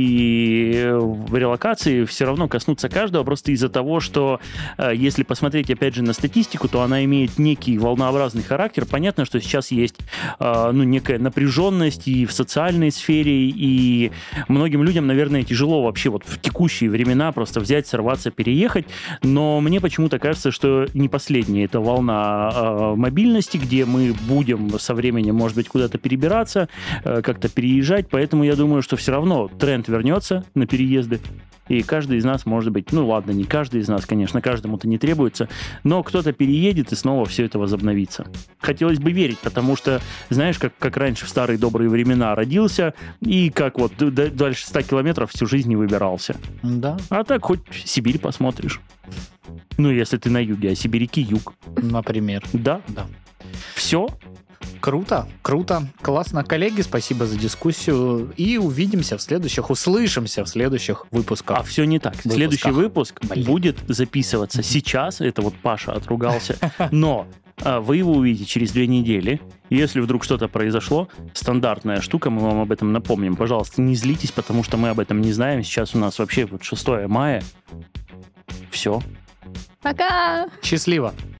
и э, релокации все равно коснутся каждого, просто из-за того, что э, если посмотреть, опять же, на статистику, то она имеет некий волнообразный характер. Понятно, что сейчас есть э, ну, некая напряженность и в социальной сфере, и многим людям, наверное, тяжело вообще вот в текущие времена просто взять, сорваться, переехать, но мне почему-то кажется, что не последняя эта волна э, мобильности, где мы будем со временем, может быть, куда-то перебираться, э, как-то переезжать, поэтому я думаю, что все равно тренд вернется на переезды, и каждый из нас, может быть, ну ладно, не каждый из нас, конечно, каждому-то не требуется, но кто-то переедет, и снова все это возобновится. Хотелось бы верить, потому что, знаешь, как, как раньше в старые добрые времена родился, и как вот д- д- дальше ста километров всю жизнь не выбирался. Да, А так хоть Сибирь посмотришь. Ну, если ты на юге, а сибиряки юг. например. Да, Да. все. Круто, круто, классно. Коллеги, спасибо за дискуссию. И увидимся в следующих, услышимся в следующих выпусках. А все не так. Выпусках. Следующий выпуск Блин. будет записываться сейчас. Это вот Паша отругался. Но а, вы его увидите через две недели. Если вдруг что-то произошло, стандартная штука, мы вам об этом напомним. Пожалуйста, не злитесь, потому что мы об этом не знаем. Сейчас у нас вообще вот шестое мая. Все. Пока! Счастливо.